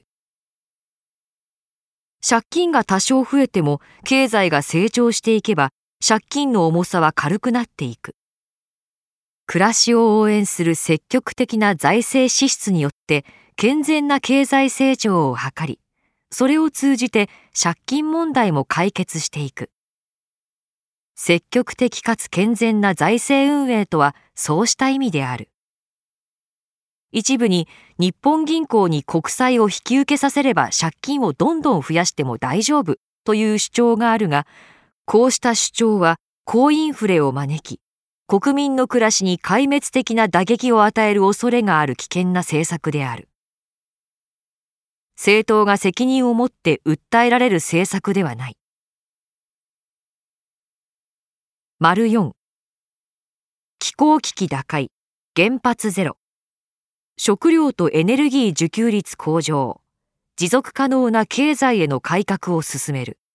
借金が多少増えても経済が成長していけば借金の重さは軽くなっていく。暮らしを応援する積極的な財政支出によって健全な経済成長を図り、それを通じて借金問題も解決していく。積極的かつ健全な財政運営とはそうした意味である。一部に日本銀行に国債を引き受けさせれば借金をどんどん増やしても大丈夫という主張があるが、こうした主張は高インフレを招き、国民の暮らしに壊滅的な打撃を与える恐れがある危険な政策である。政党が責任を持って訴えられる政策ではない。丸よん、気候危機打開、原発ゼロ、食料とエネルギー自給率向上、持続可能な経済への改革を進める。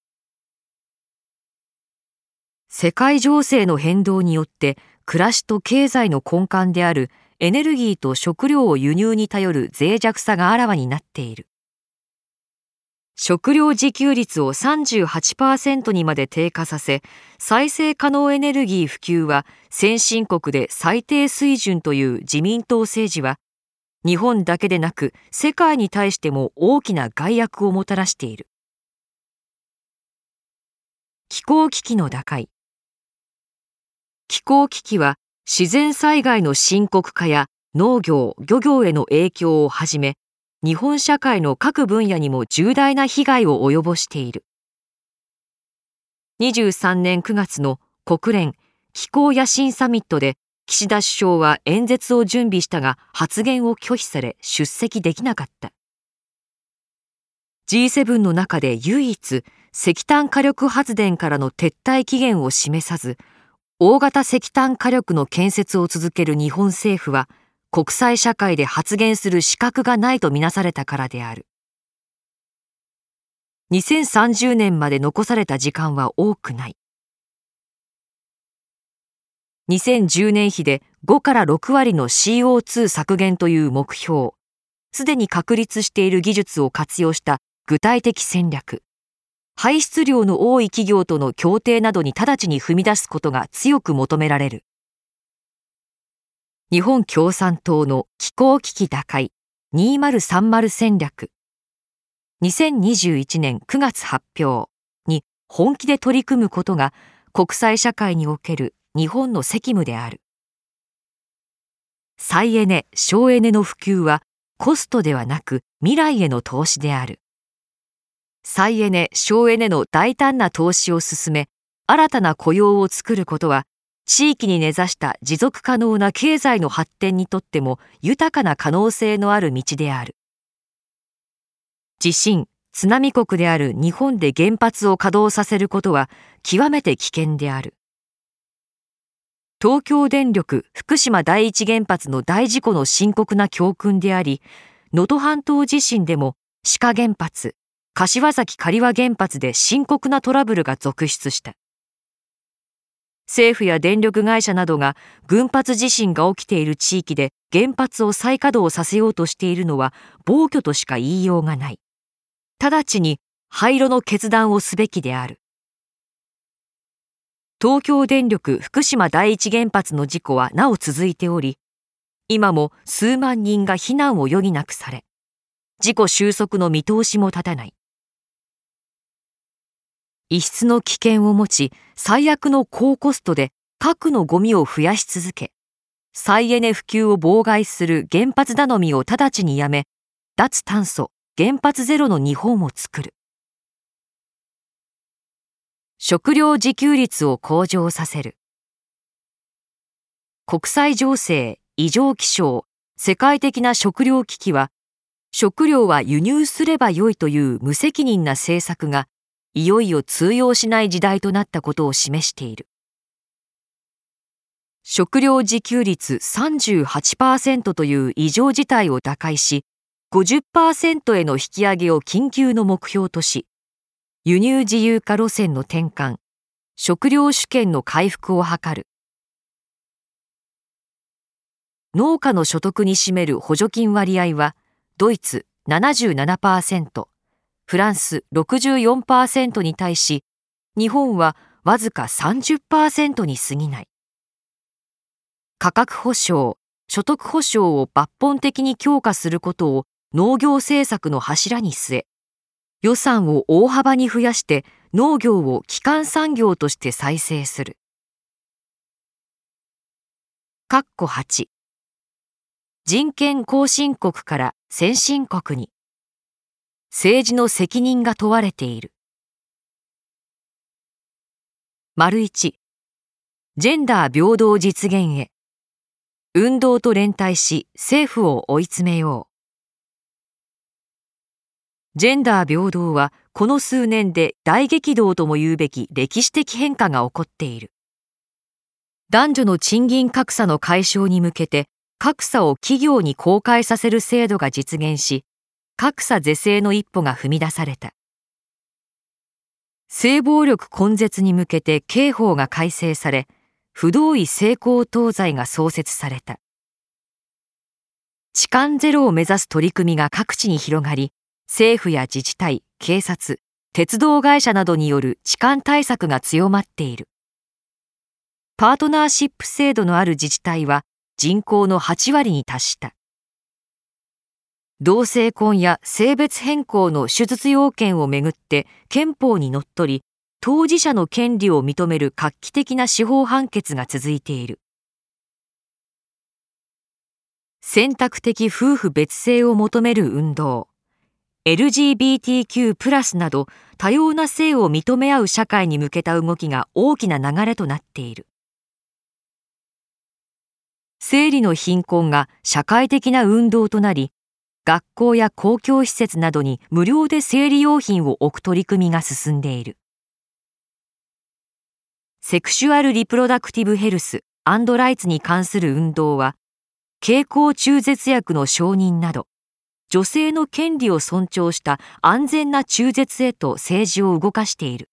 世界情勢の変動によって暮らしと経済の根幹であるエネルギーと食料を輸入に頼る脆弱さがあらわになっている。食料自給率を さんじゅうはちパーセント にまで低下させ、再生可能エネルギー普及は先進国で最低水準という自民党政治は、日本だけでなく世界に対しても大きな害悪をもたらしている。気候危機の打開。気候危機は自然災害の深刻化や農業・漁業への影響をはじめ、日本社会の各分野にも重大な被害を及ぼしている。にじゅうさんねんくがつの国連気候野心サミットで岸田首相は演説を準備したが発言を拒否され出席できなかった。ジーセブン の中で唯一石炭火力発電からの撤退期限を示さず、大型石炭火力の建設を続ける日本政府は国際社会で発言する資格がないとみなされたからである。にせんさんじゅうねんまで残された時間は多くない。にせんじゅうねん比でごからろくわりの シーオーツー 削減という目標、すでに確立している技術を活用した具体的戦略、排出量の多い企業との協定などに直ちに踏み出すことが強く求められる。日本共産党の気候危機打開にせんさんじゅう戦略、にせんにじゅういちねんくがつ発表に本気で取り組むことが国際社会における日本の責務である。再エネ・省エネの普及はコストではなく未来への投資である。再エネ・省エネの大胆な投資を進め、新たな雇用を作ることは、地域に根ざした持続可能な経済の発展にとっても豊かな可能性のある道である。地震・津波国である日本で原発を稼働させることは極めて危険である。東京電力福島第一原発の大事故の深刻な教訓であり、能登半島地震でも志賀原発、柏崎刈羽原発で深刻なトラブルが続出した。政府や電力会社などが群発地震が起きている地域で原発を再稼働させようとしているのは暴挙としか言いようがない。直ちに廃炉の決断をすべきである。東京電力福島第一原発の事故はなお続いており、今も数万人が避難を余儀なくされ、 自己収束の見通しも立たない。異質の危険を持ち、最悪の高コストで核のゴミを増やし続け、再エネ普及を妨害する原発頼みを直ちにやめ、脱炭素、原発ゼロの日本を作る。食料自給率を向上させる。国際情勢、異常気象、世界的な食糧危機は、食料は輸入すればよいという無責任な政策が、いよいよ通用しない時代となったことを示している。食料自給率 さんじゅうはちパーセント という異常事態を打開し、ごじゅっパーセント への引き上げを緊急の目標とし、輸入自由化路線の転換、食料主権の回復を図る。農家の所得に占める補助金割合は、ドイツ ななじゅうななパーセント、フランス ろくじゅうよんパーセント に対し、日本はわずか さんじゅっパーセント に過ぎない。価格保障、所得保障を抜本的に強化することを農業政策の柱に据え、予算を大幅に増やして農業を基幹産業として再生する。括弧はち、人権後進国から先進国に、政治の責任が問われている。丸いち、ジェンダー平等実現へ。運動と連帯し政府を追い詰めよう。ジェンダー平等はこの数年で大激動とも言うべき歴史的変化が起こっている。男女の賃金格差の解消に向けて格差を企業に公開させる制度が実現し、格差是正の一歩が踏み出された。性暴力根絶に向けて刑法が改正され、不同意性交等罪が創設された。痴漢ゼロを目指す取り組みが各地に広がり、政府や自治体、警察、鉄道会社などによる痴漢対策が強まっている。パートナーシップ制度のある自治体は人口のはち割に達した。同性婚や性別変更の手術要件をめぐって憲法にのっとり、当事者の権利を認める画期的な司法判決が続いている。選択的夫婦別姓を求める運動、エルジービーティーキュー プラスなど多様な性を認め合う社会に向けた動きが大きな流れとなっている。生理の貧困が社会的な運動となり、学校や公共施設などに無料で生理用品を置く取り組みが進んでいる。セクシュアル・リプロダクティブ・ヘルス・アンド・ライツに関する運動は、経口中絶薬の承認など、女性の権利を尊重した安全な中絶へと政治を動かしている。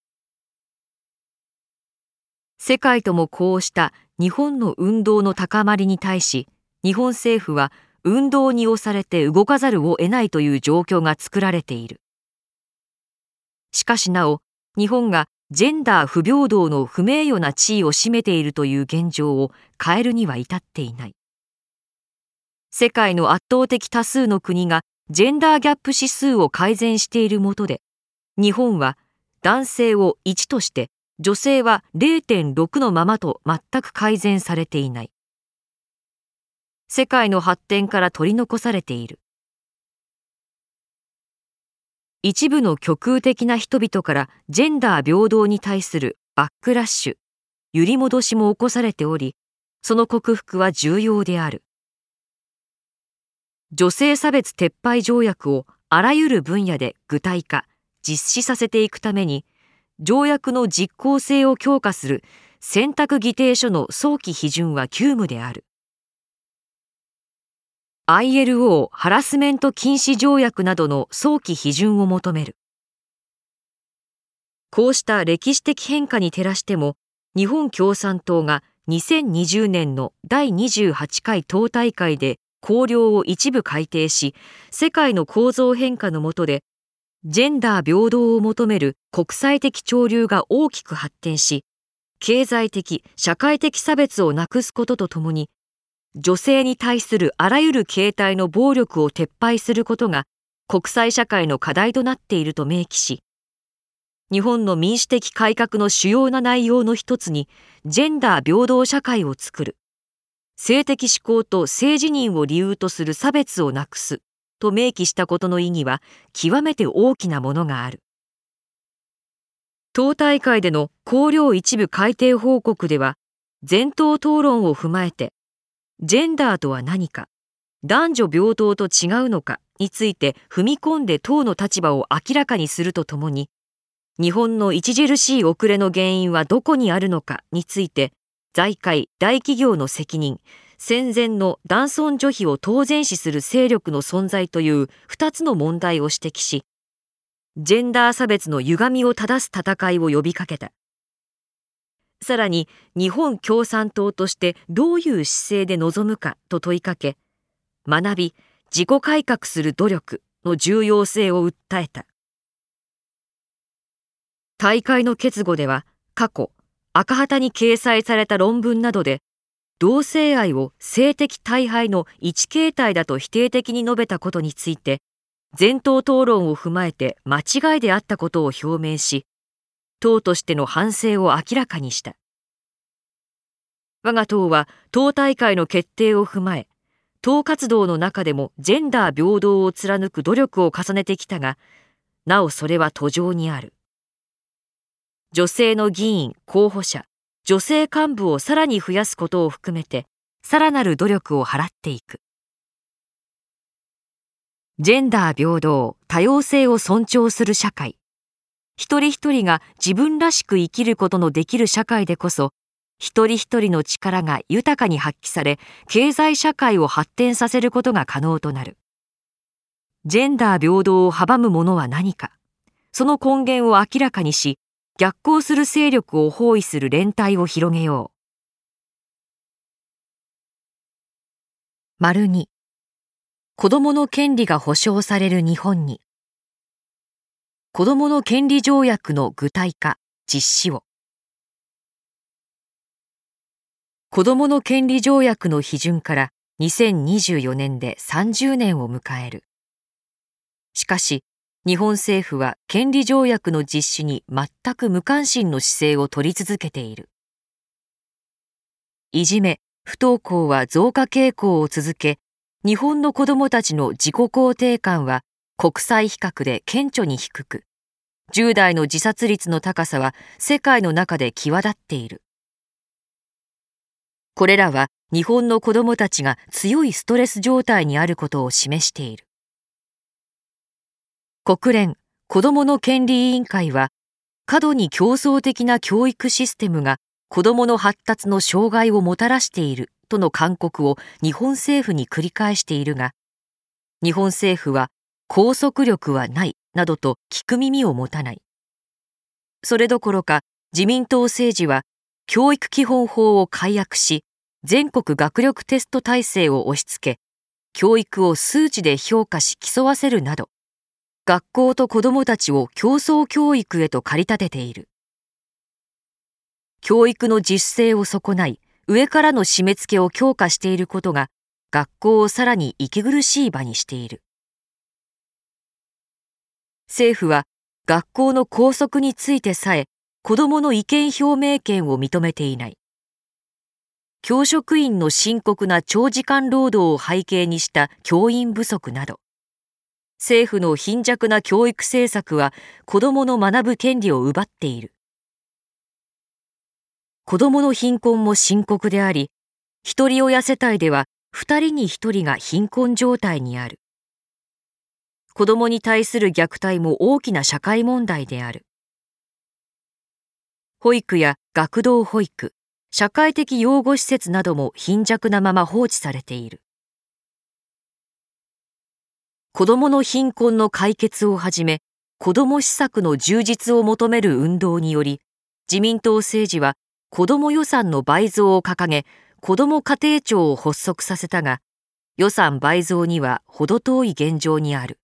世界ともこうした日本の運動の高まりに対し、日本政府は運動に押されて動かざるを得ないという状況が作られている。しかしなお、日本がジェンダー不平等の不名誉な地位を占めているという現状を変えるには至っていない。世界の圧倒的多数の国がジェンダーギャップ指数を改善している下で、日本は男性をいちとして女性は れいてんろく のままと全く改善されていない。世界の発展から取り残されている。一部の極右的な人々からジェンダー平等に対するバックラッシュ、揺り戻しも起こされており、その克服は重要である。女性差別撤廃条約をあらゆる分野で具体化、実施させていくために、条約の実効性を強化する選択議定書の早期批准は急務である。アイエルオー ハラスメント禁止条約などの早期批准を求める。こうした歴史的変化に照らしても、日本共産党がにせんにじゅうねんのだいにじゅうはちかい党大会で綱領を一部改定し、世界の構造変化の下で、ジェンダー平等を求める国際的潮流が大きく発展し、経済的、社会的差別をなくすこととともに、女性に対するあらゆる形態の暴力を撤廃することが国際社会の課題となっていると明記し、日本の民主的改革の主要な内容の一つに、ジェンダー平等社会を作る、性的指向と性自認を理由とする差別をなくすと明記したことの意義は極めて大きなものがある。党大会での綱領一部改定報告では、全党討論を踏まえて、ジェンダーとは何か、男女平等と違うのかについて踏み込んで党の立場を明らかにするとともに、日本の著しい遅れの原因はどこにあるのかについて、財界・大企業の責任、戦前の男尊女卑を当然視する勢力の存在という二つの問題を指摘し、ジェンダー差別の歪みを正す戦いを呼びかけた。さらに、日本共産党としてどういう姿勢で臨むかと問いかけ、学び、自己改革する努力の重要性を訴えた。大会の決語では、過去、赤旗に掲載された論文などで、同性愛を性的大敗の一形態だと否定的に述べたことについて、全党討論を踏まえて間違いであったことを表明し、党としての反省を明らかにした。我が党は党大会の決定を踏まえ、党活動の中でもジェンダー平等を貫く努力を重ねてきたが、なおそれは途上にある。女性の議員・候補者、女性幹部をさらに増やすことを含めて、さらなる努力を払っていく。ジェンダー平等、多様性を尊重する社会。一人一人が自分らしく生きることのできる社会でこそ、一人一人の力が豊かに発揮され、経済社会を発展させることが可能となる。ジェンダー平等を阻むものは何か、その根源を明らかにし、逆行する勢力を包囲する連帯を広げよう。丸に、子どもの権利が保障される日本に、子どもの権利条約の具体化、実施を。子どもの権利条約の批准からにせんにじゅうよねんでさんじゅうねんを迎える。しかし、日本政府は権利条約の実施に全く無関心の姿勢を取り続けている。いじめ、不登校は増加傾向を続け、日本の子どもたちの自己肯定感は国際比較で顕著に低く、じゅう代の自殺率の高さは世界の中で際立っている。これらは日本の子どもたちが強いストレス状態にあることを示している。国連子どもの権利委員会は、過度に競争的な教育システムが子どもの発達の障害をもたらしているとの勧告を日本政府に繰り返しているが、日本政府は拘束力はないなどと聞く耳を持たない。それどころか自民党政治は教育基本法を改悪し、全国学力テスト体制を押し付け、教育を数値で評価し競わせるなど、学校と子どもたちを競争教育へと駆り立てている。教育の自主性を損ない、上からの締め付けを強化していることが、学校をさらに息苦しい場にしている。政府は、学校の校則についてさえ、子どもの意見表明権を認めていない。教職員の深刻な長時間労働を背景にした教員不足など、政府の貧弱な教育政策は子どもの学ぶ権利を奪っている。子どもの貧困も深刻であり、一人親世帯では二人に一人が貧困状態にある。子どもに対する虐待も大きな社会問題である。保育や学童保育、社会的養護施設なども貧弱なまま放置されている。子どもの貧困の解決をはじめ、子ども施策の充実を求める運動により、自民党政治は子ども予算の倍増を掲げ、子ども家庭庁を発足させたが、予算倍増には程遠い現状にある。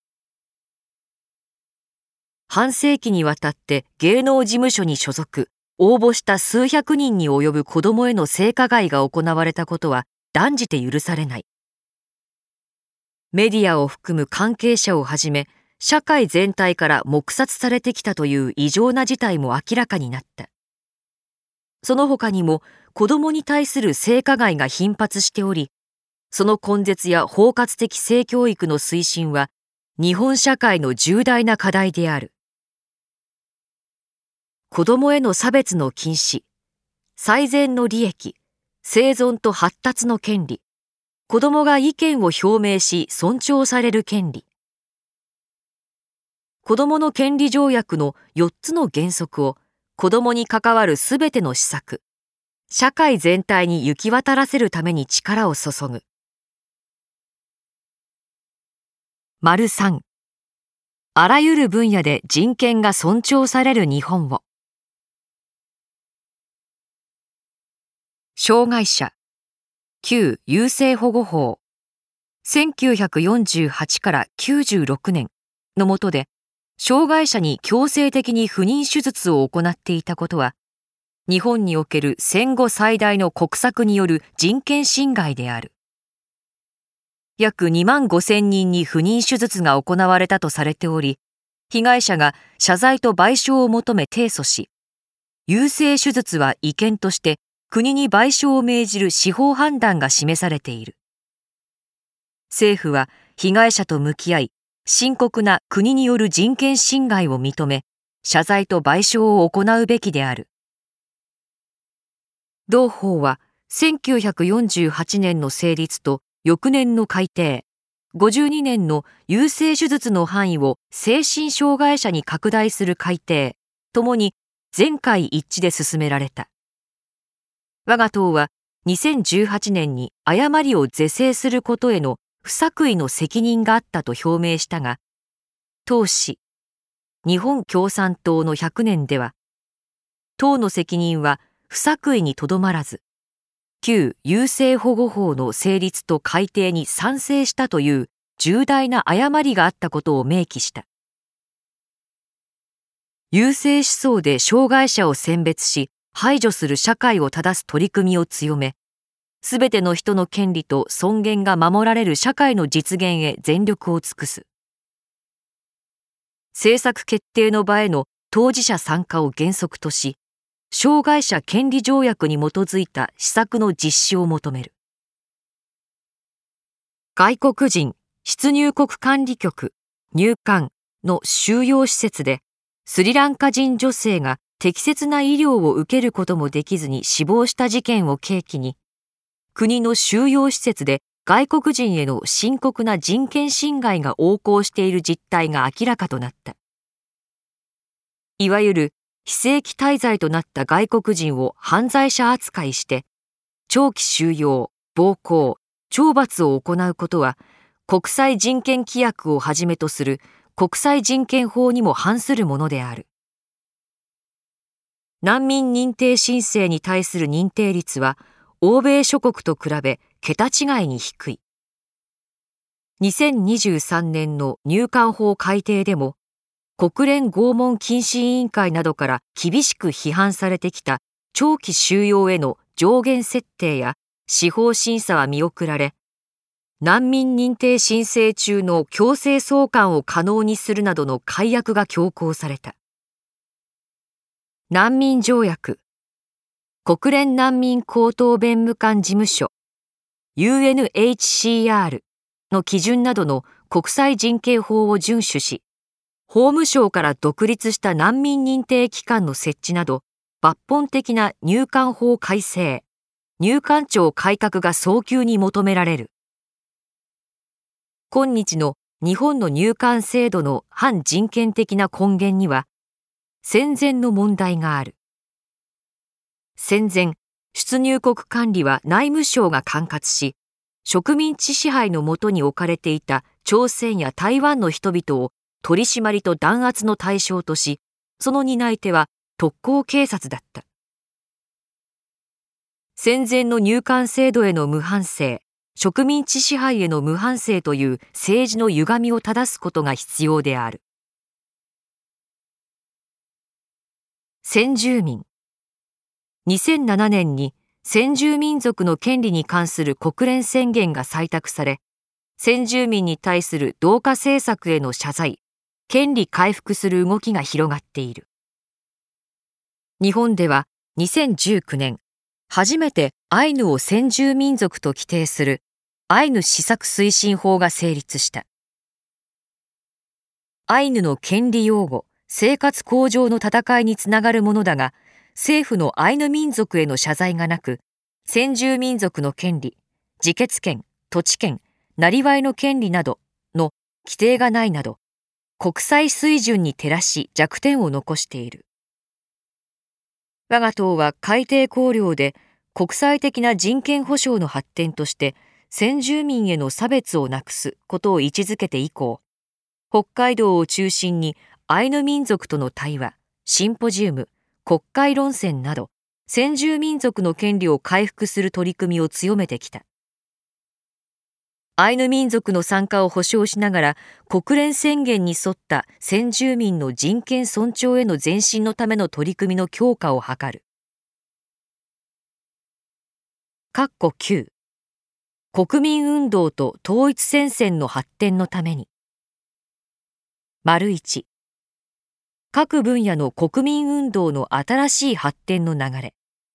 半世紀にわたって芸能事務所に所属、応募した数百人に及ぶ子どもへの性加害が行われたことは断じて許されない。 メディアを含む関係者をはじめ、社会全体から黙殺されてきたという異常な事態も明らかになった。その他にも子どもに対する性加害が頻発しており、その根絶や包括的性教育の推進は日本社会の重大な課題である。子どもへの差別の禁止、最善の利益、生存と発達の権利、子どもが意見を表明し尊重される権利。子どもの権利条約のよっつの原則を子どもに関わるすべての施策、社会全体に行き渡らせるために力を注ぐ。丸さん、あらゆる分野で人権が尊重される日本を。障害者旧優生保護法せんきゅうひゃくよんじゅうはちからきゅうじゅうろくねんの下で障害者に強制的に不妊手術を行っていたことは日本における戦後最大の国策による人権侵害である。約にまんごせんにんに不妊手術が行われたとされており、被害者が謝罪と賠償を求め提訴し、優生手術は違憲として国に賠償を命じる司法判断が示されている。政府は被害者と向き合い、深刻な国による人権侵害を認め、謝罪と賠償を行うべきである。同法はせんきゅうひゃくよんじゅうはちねんの成立と翌年の改定、ごじゅうにねんの優生手術の範囲を精神障害者に拡大する改定、ともに全会一致で進められた。我が党はにせんじゅうはちねんに誤りを是正することへの不作為の責任があったと表明したが、党史、日本共産党のひゃくねんでは、党の責任は不作為にとどまらず、旧優生保護法の成立と改定に賛成したという重大な誤りがあったことを明記した。優生思想で障害者を選別し、排除する社会を正す取り組みを強め、すべての人の権利と尊厳が守られる社会の実現へ全力を尽くす。政策決定の場への当事者参加を原則とし、障害者権利条約に基づいた施策の実施を求める。外国人出入国管理局入管の収容施設で、スリランカ人女性が適切な医療を受けることもできずに死亡した事件を契機に、国の収容施設で外国人への深刻な人権侵害が横行している実態が明らかとなった。いわゆる非正規滞在となった外国人を犯罪者扱いして、長期収容、暴行、懲罰を行うことは、国際人権規約をはじめとする国際人権法にも反するものである。難民認定申請に対する認定率は、欧米諸国と比べ桁違いに低い。にせんにじゅうさんねんの入管法改定でも、国連拷問禁止委員会などから厳しく批判されてきた長期収容への上限設定や司法審査は見送られ、難民認定申請中の強制送還を可能にするなどの改約が強行された。難民条約、国連難民高等弁務官事務所 ユーエヌエイチシーアール の基準などの国際人権法を遵守し、法務省から独立した難民認定機関の設置など、抜本的な入管法改正、入管庁改革が早急に求められる。今日の日本の入管制度の反人権的な根源には、戦前の問題がある。戦前、出入国管理は内務省が管轄し、植民地支配の下に置かれていた朝鮮や台湾の人々を取り締まりと弾圧の対象とし、その担い手は特攻警察だった。戦前の入管制度への無反省、植民地支配への無反省という政治の歪みを正すことが必要である。先住民。にせんななねんに先住民族の権利に関する国連宣言が採択され、 先住民に対する同化政策への謝罪、権利回復する動きが広がっている。日本ではにせんじゅうきゅうねん、初めてアイヌを先住民族と規定するアイヌ施策推進法が成立した。アイヌの権利擁護、生活向上の戦いにつながるものだが、政府のアイヌ民族への謝罪がなく、先住民族の権利、自決権、土地権、生業の権利などの規定がないなど、国際水準に照らし弱点を残している。我が党は改定綱領で国際的な人権保障の発展として先住民への差別をなくすことを位置づけて以降、北海道を中心にアイヌ民族との対話、シンポジウム、国会論戦など先住民族の権利を回復する取り組みを強めてきた。アイヌ民族の参加を保障しながら国連宣言に沿った先住民の人権尊重への前進のための取り組みの強化を図る。括弧きゅう、国民運動と統一戦線の発展のために。丸いち、各分野の国民運動の新しい発展の流れ。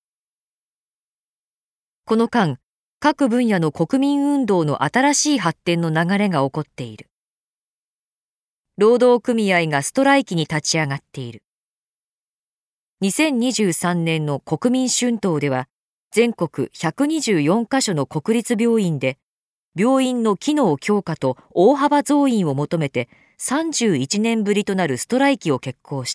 この間、各分野の国民運動の新しい発展の流れが起こっている。労働組合がストライキに立ち上がっている。にせんにじゅうさんねんの国民春闘では、全国ひゃくにじゅうよんカ所の国立病院で、病院の機能強化と大幅増員を求めてさんじゅういちねんぶりとなるストライキを決行した。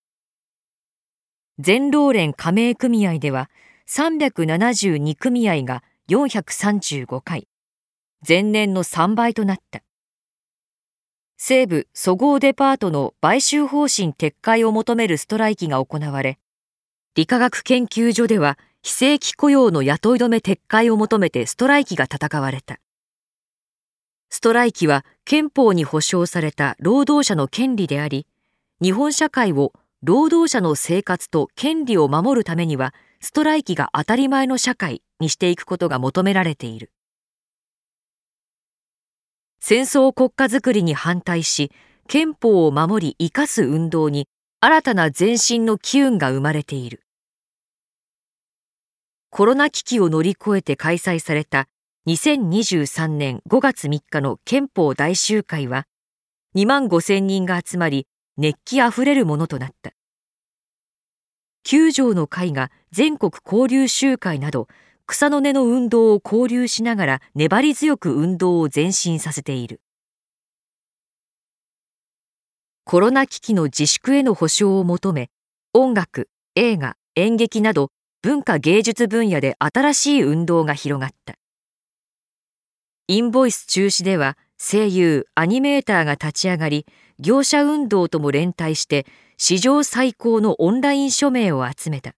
全労連加盟組合ではさんびゃくななじゅうに組合がよんひゃくさんじゅうごかい、前年のさんばいとなった。西部そごうデパートの買収方針撤回を求めるストライキが行われ、理化学研究所では非正規雇用の雇い止め撤回を求めてストライキが戦われた。ストライキは憲法に保障された労働者の権利であり、日本社会を労働者の生活と権利を守るためには、ストライキが当たり前の社会にしていくことが求められている。戦争国家づくりに反対し、憲法を守り生かす運動に新たな前進の機運が生まれている。コロナ危機を乗り越えて開催されたにせんにじゅうさんねんごがつみっかの憲法大集会は、にまんごせんにんが集まり、熱気あふれるものとなった。きゅうじょうの会が全国交流集会など、草の根の運動を交流しながら粘り強く運動を前進させている。コロナ危機の自粛への保障を求め、音楽、映画、演劇など文化芸術分野で新しい運動が広がった。インボイス中止では声優、アニメーターが立ち上がり、業者運動とも連帯して史上最高のオンライン署名を集めた。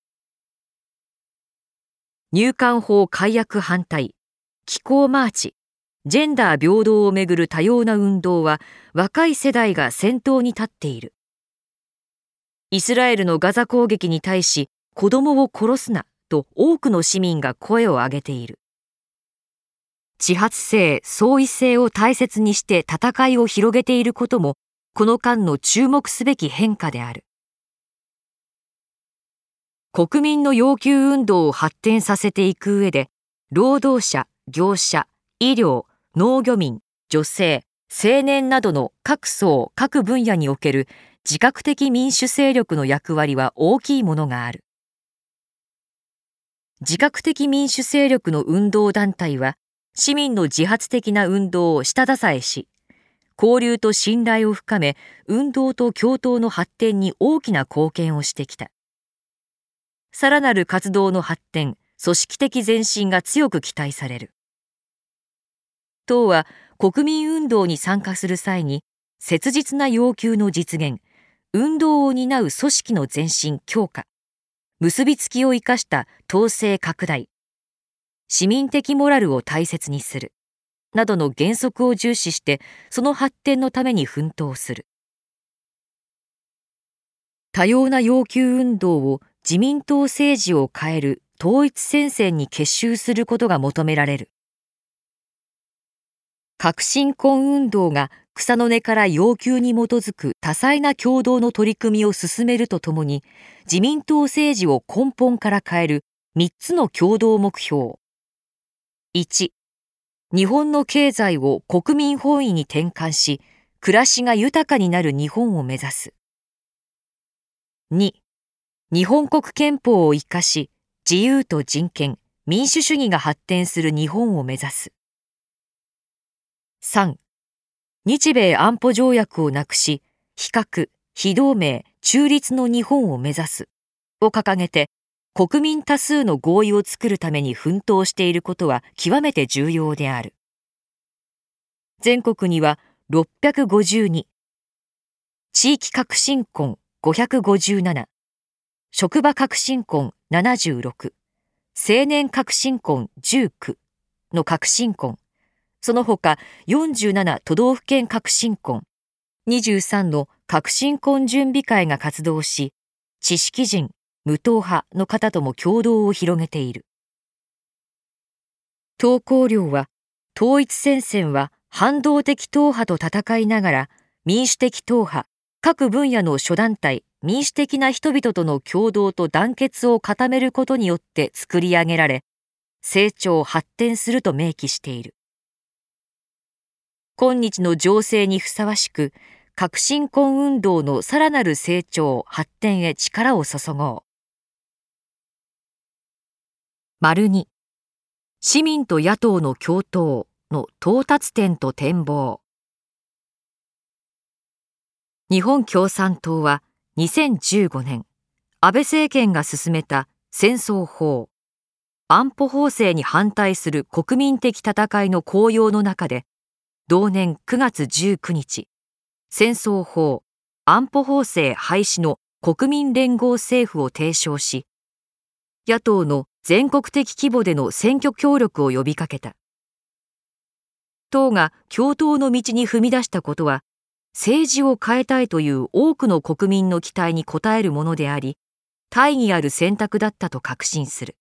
入管法改悪反対、気候マーチ、ジェンダー平等をめぐる多様な運動は若い世代が先頭に立っている。イスラエルのガザ攻撃に対し子供を殺すなと多くの市民が声を上げている。自発性、創意性を大切にして戦いを広げていることもこの間の注目すべき変化である。国民の要求運動を発展させていく上で、労働者、業者、医療、農漁民、女性、青年などの各層各分野における自覚的民主勢力の役割は大きいものがある。自覚的民主勢力の運動団体は、市民の自発的な運動を下支えし、交流と信頼を深め、運動と共闘の発展に大きな貢献をしてきた。さらなる活動の発展、組織的前進が強く期待される。党は国民運動に参加する際に、切実な要求の実現、運動を担う組織の前進強化、結びつきを生かした統制拡大、市民的モラルを大切にする、などの原則を重視して、その発展のために奮闘する。多様な要求運動を自民党政治を変える統一戦線に結集することが求められる。 革新婚運動が草の根から要求に基づく多彩な共同の取り組みを進めるとともに、自民党政治を根本から変えるみっつの共同目標。いち、日本の経済を国民本位に転換し、暮らしが豊かになる日本を目指す。に、日本国憲法を生かし、自由と人権、民主主義が発展する日本を目指す。さん、日米安保条約をなくし、非核、非同盟、中立の日本を目指すを掲げて、国民多数の合意を作るために奮闘していることは極めて重要である。全国にはろっぴゃくごじゅうに、地域革新婚ごひゃくごじゅうなな、職場革新婚ななじゅうろく、青年革新婚じゅうきゅうの革新婚、その他よんじゅうなな都道府県革新婚、にじゅうさんの革新婚準備会が活動し、知識人、無党派の方とも共同を広げている。投稿料は、統一戦線は反動的党派と戦いながら、民主的党派、各分野の諸団体、民主的な人々との共同と団結を固めることによって作り上げられ、成長発展すると明記している。今日の情勢にふさわしく、革新婚運動のさらなる成長、発展へ力を注ごう。丸に、市民と野党の共闘の到達点と展望。日本共産党はにせんじゅうごねん、安倍政権が進めた戦争法、安保法制に反対する国民的戦いの効用の中で、同年くがつじゅうくにち、戦争法、安保法制廃止の国民連合政府を提唱し、野党の全国的規模での選挙協力を呼びかけた。党が共闘の道に踏み出したことは、政治を変えたいという多くの国民の期待に応えるものであり、大義ある選択だったと確信する。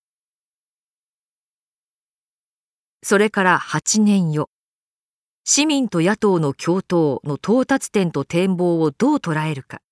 それからはちねんよ、市民と野党の共闘の到達点と展望をどう捉えるか。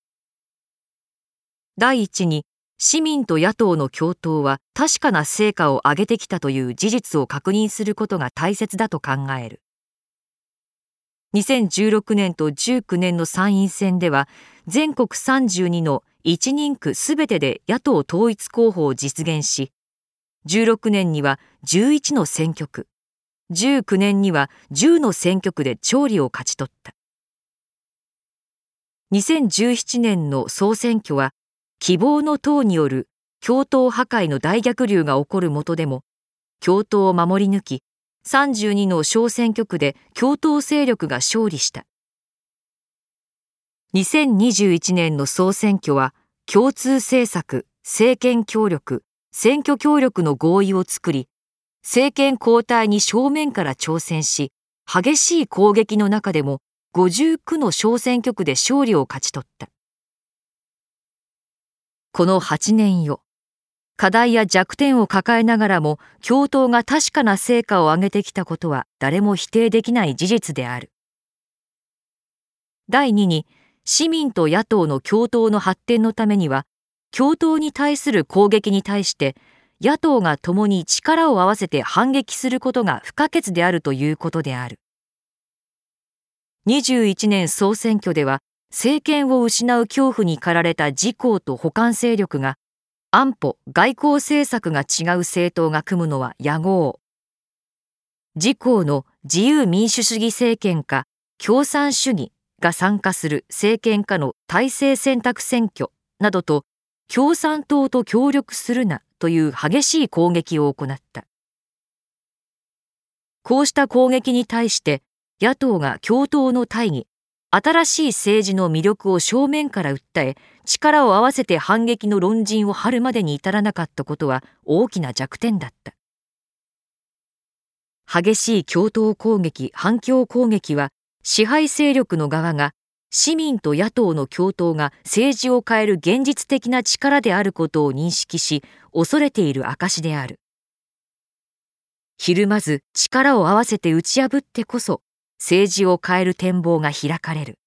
第一に、市民と野党の共闘は確かな成果を上げてきたという事実を確認することが大切だと考える。にせんじゅうろくねんとじゅうきゅうねんの参院選では、全国さんじゅうにのいちにんくすべてで野党統一候補を実現し、じゅうろくねんにはじゅういちの選挙区、じゅうきゅうねんにはじゅうの選挙区で勝利を勝ち取った。にせんじゅうななねんの総選挙は、希望の党による共闘破壊の大逆流が起こるもとでも、共闘を守り抜き、さんじゅうにの小選挙区で共闘勢力が勝利した。にせんにじゅういちねんの総選挙は、共通政策、政権協力、選挙協力の合意を作り、政権交代に正面から挑戦し、激しい攻撃の中でもごじゅうきゅうの小選挙区で勝利を勝ち取った。このはちねんよ、課題や弱点を抱えながらも共闘が確かな成果を上げてきたことは誰も否定できない事実である。第二に、市民と野党の共闘の発展のためには、共闘に対する攻撃に対して野党が共に力を合わせて反撃することが不可欠であるということである。にじゅういちねん総選挙では、政権を失う恐怖に駆られた自公と補完勢力が、安保・外交政策が違う政党が組むのは野合。自公の自由民主主義政権か共産主義が参加する政権下の体制選択選挙などと、共産党と協力するなという激しい攻撃を行った。こうした攻撃に対して野党が共闘の大義、新しい政治の魅力を正面から訴え、力を合わせて反撃の論陣を張るまでに至らなかったことは大きな弱点だった。激しい共闘攻撃、反共攻撃は、支配勢力の側が市民と野党の共闘が政治を変える現実的な力であることを認識し、恐れている証である。ひるまず力を合わせて打ち破ってこそ、 政治を変える展望が開かれる。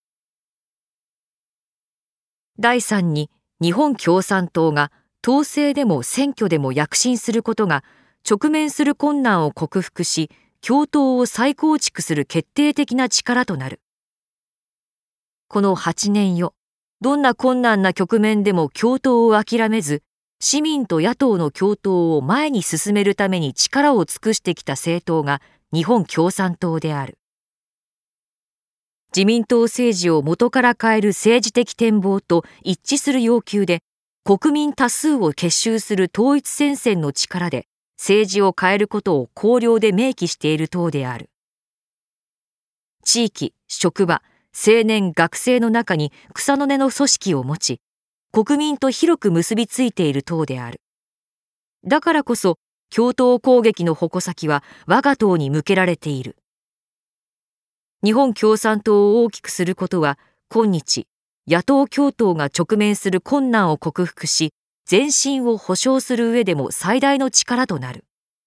だいさんに、日本共産党が党勢でも選挙でも躍進することが直面する困難を克服し、共闘を再構築する決定的な力となる。このはちねんよ、どんな困難な局面でも共闘を諦めず、市民と野党の共闘を前に進めるために力を尽くしてきた政党が日本共産党である。自民党政治を元から変える政治的展望と一致する要求で、国民多数を結集する統一戦線の力で政治を変えることを綱領で明記している党である。地域、職場、青年、学生の中に草の根の組織を持ち、国民と広く結びついている党である。だからこそ、共闘攻撃の矛先は我が党に向けられている。日本共産党を大きくすることは、今日、野党共闘が直面する困難を克服し、前進を保障する上でも最大の力となる。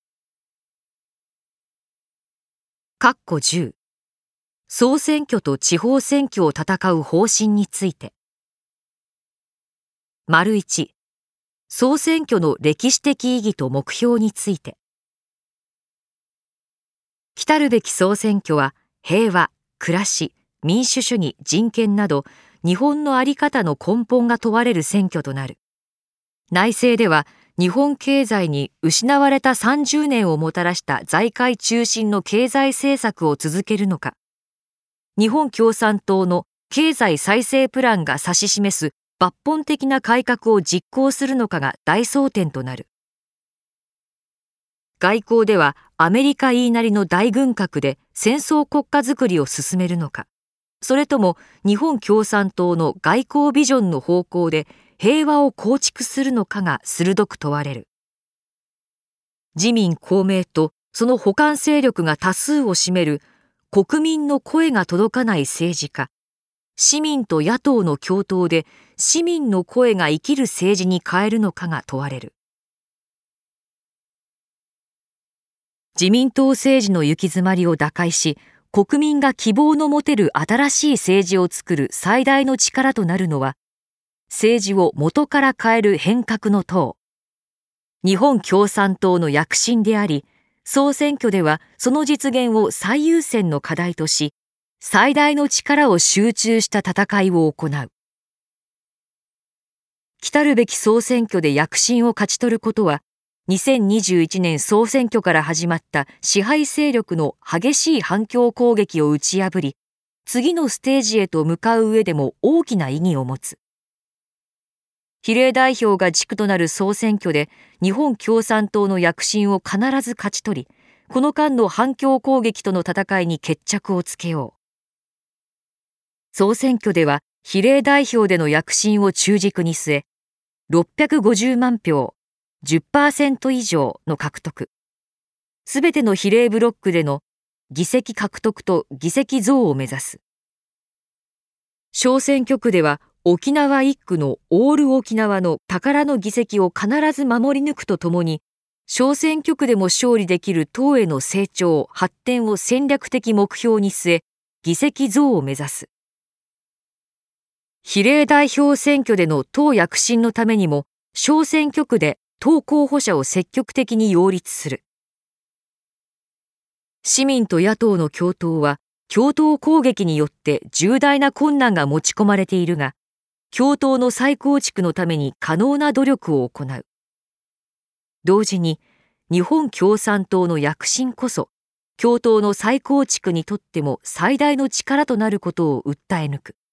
括弧じゅう、総選挙と地方選挙を戦う方針について。丸いち、総選挙の歴史的意義と目標について。来るべき総選挙は、平和、暮らし、民主主義、人権など、日本の在り方の根本が問われる選挙となる。内政では、日本経済に失われたさんじゅうねんをもたらした財界中心の経済政策を続けるのか、日本共産党の経済再生プランが指し示す抜本的な改革を実行するのかが大争点となる。外交ではアメリカ言いなりの大軍拡で戦争国家づくりを進めるのか、それとも日本共産党の外交ビジョンの方向で平和を構築するのかが鋭く問われる。自民公明とその補完勢力が多数を占める国民の声が届かない政治か、市民と野党の共闘で市民の声が生きる政治に変えるのかが問われる。自民党政治の行き詰まりを打開し、国民が希望の持てる新しい政治を作る最大の力となるのは、政治を元から変える変革の党、日本共産党の躍進であり、総選挙ではその実現を最優先の課題とし、最大の力を集中した戦いを行う。来るべき総選挙で躍進を勝ち取ることは、にせんにじゅういちねん総選挙から始まった支配勢力の激しい反共攻撃を打ち破り、次のステージへと向かう上でも大きな意義を持つ。比例代表が軸となる総選挙で日本共産党の躍進を必ず勝ち取り、この間の反共攻撃との戦いに決着をつけよう。総選挙では比例代表での躍進を中軸に据え、ろっぴゃくごじゅうまんひょう、じゅっパーセント 以上の獲得、すべての比例ブロックでの議席獲得と議席増を目指す。小選挙区では沖縄いっくのオール沖縄の宝の議席を必ず守り抜くとともに、小選挙区でも勝利できる党への成長・発展を戦略的目標に据え、議席増を目指す。比例代表選挙での党躍進のためにも、小選挙区で党候補者を積極的に擁立する。市民と野党の共闘は、共闘攻撃によって重大な困難が持ち込まれているが、共闘の再構築のために可能な努力を行う。同時に、日本共産党の躍進こそ、共闘の再構築にとっても最大の力となることを訴え抜く。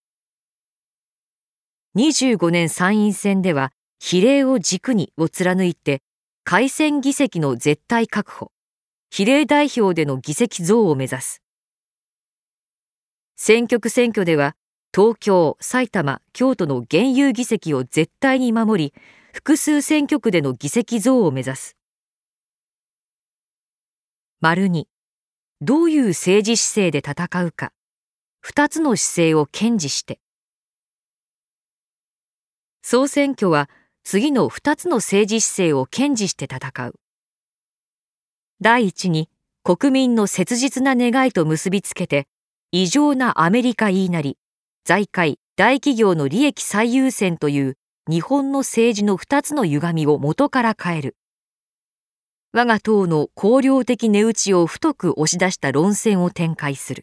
にじゅうごねん参院選では、比例を軸にを貫いて、改選議席の絶対確保、比例代表での議席増を目指す。選挙区選挙では、東京、埼玉、京都の現有議席を絶対に守り、複数選挙区での議席増を目指す。丸に、どういう政治姿勢で戦うか、二つの姿勢を堅持して。総選挙は次の二つの政治姿勢を堅持して戦う。第一に、 国民の切実な願いと結びつけて、異常なアメリカ言いなり、財界、大企業の利益最優先という日本の政治の二つの歪みを元から変える。我が党の綱領的値打ちを太く押し出した論戦を展開する。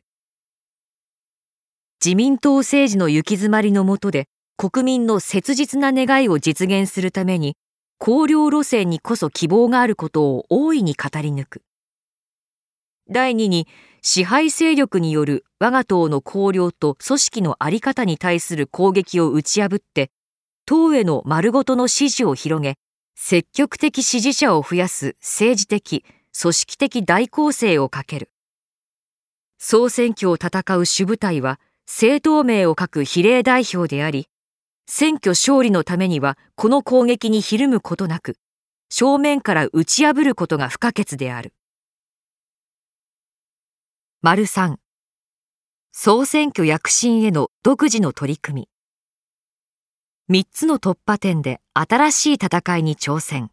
自民党政治の行き詰まりの下で国民の切実な願いを実現するために、綱領路線にこそ希望があることを大いに語り抜く。第二に、支配勢力による我が党の綱領と組織の在り方に対する攻撃を打ち破って、党への丸ごとの支持を広げ、積極的支持者を増やす政治的、組織的大攻勢をかける。総選挙を戦う主部隊は政党名を書く比例代表であり、選挙勝利のためにはこの攻撃にひるむことなく、正面から打ち破ることが不可欠である。丸さん、総選挙躍進への独自の取り組み。三つの突破点で新しい戦いに挑戦。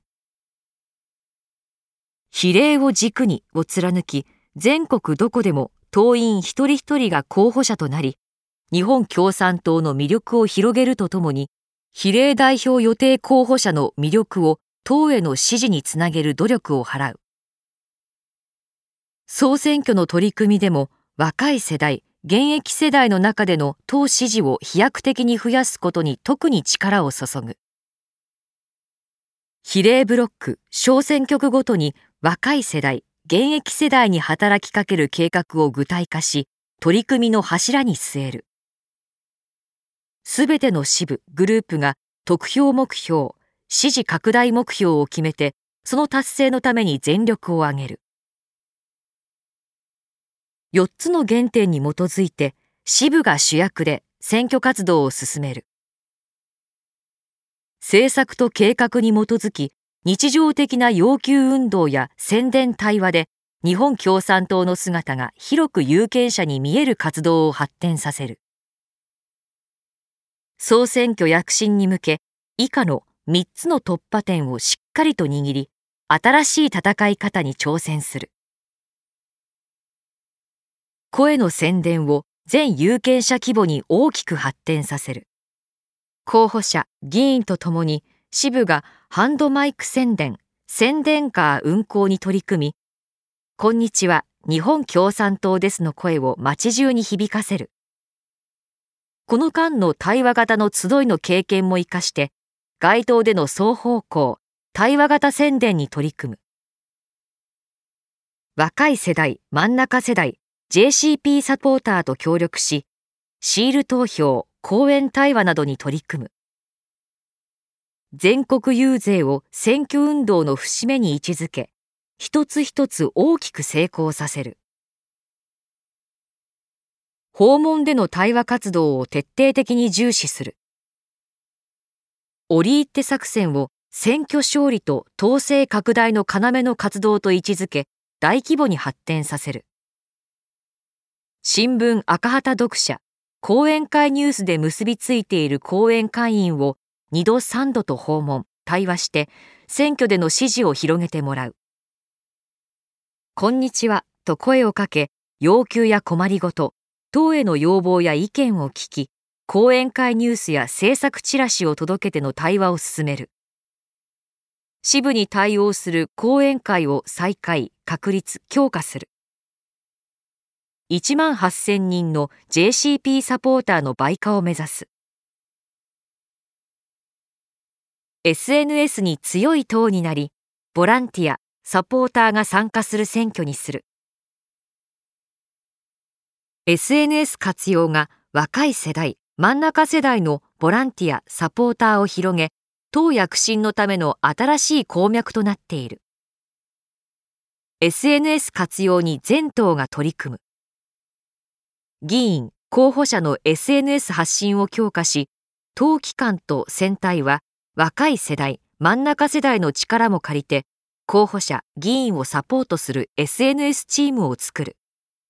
比例を軸にを貫き、全国どこでも党員一人一人が候補者となり、日本共産党の魅力を広げるとともに、比例代表予定候補者の魅力を党への支持につなげる努力を払う。総選挙の取り組みでも、若い世代、現役世代の中での党支持を飛躍的に増やすことに特に力を注ぐ。比例ブロック、小選挙区ごとに若い世代、現役世代に働きかける計画を具体化し、取り組みの柱に据える。すべての支部、グループが得票目標、支持拡大目標を決めて、その達成のために全力を挙げる。よっつの原点に基づいて、支部が主役で選挙活動を進める。政策と計画に基づき、日常的な要求運動や宣伝対話で、日本共産党の姿が広く有権者に見える活動を発展させる。総選挙躍進に向け、以下のみっつの突破点をしっかりと握り、新しい戦い方に挑戦する。声の宣伝を全有権者規模に大きく発展させる。候補者、議員とともに支部がハンドマイク宣伝、宣伝カー運行に取り組み、こんにちは、日本共産党ですの声を街中に響かせる。この間の対話型の集いの経験も生かして、街頭での双方向、対話型宣伝に取り組む。若い世代、真ん中世代、ジェーシーピー サポーターと協力し、シール投票、講演対話などに取り組む。全国遊説を選挙運動の節目に位置づけ、一つ一つ大きく成功させる。訪問での対話活動を徹底的に重視する。折り入って作戦を選挙勝利と党勢拡大の要の活動と位置づけ、大規模に発展させる。新聞赤旗読者、講演会ニュースで結びついている講演会員をにどさんどと訪問、対話して、選挙での支持を広げてもらう。こんにちはと声をかけ、要求や困りごと、党への要望や意見を聞き、講演会ニュースや政策チラシを届けての対話を進める。支部に対応する講演会を再開、確立、強化する。いちまんはっせんにんの ジェーシーピー サポーターの倍化を目指す。エスエヌエス に強い党になり、ボランティア、サポーターが参加する選挙にする。エスエヌエス 活用が若い世代、真ん中世代のボランティア、サポーターを広げ、党躍進のための新しい鉱脈となっている。エスエヌエス 活用に全党が取り組む。議員、候補者の エスエヌエス 発信を強化し、党機関と選対は若い世代、真ん中世代の力も借りて、候補者、議員をサポートする エスエヌエス チームを作る。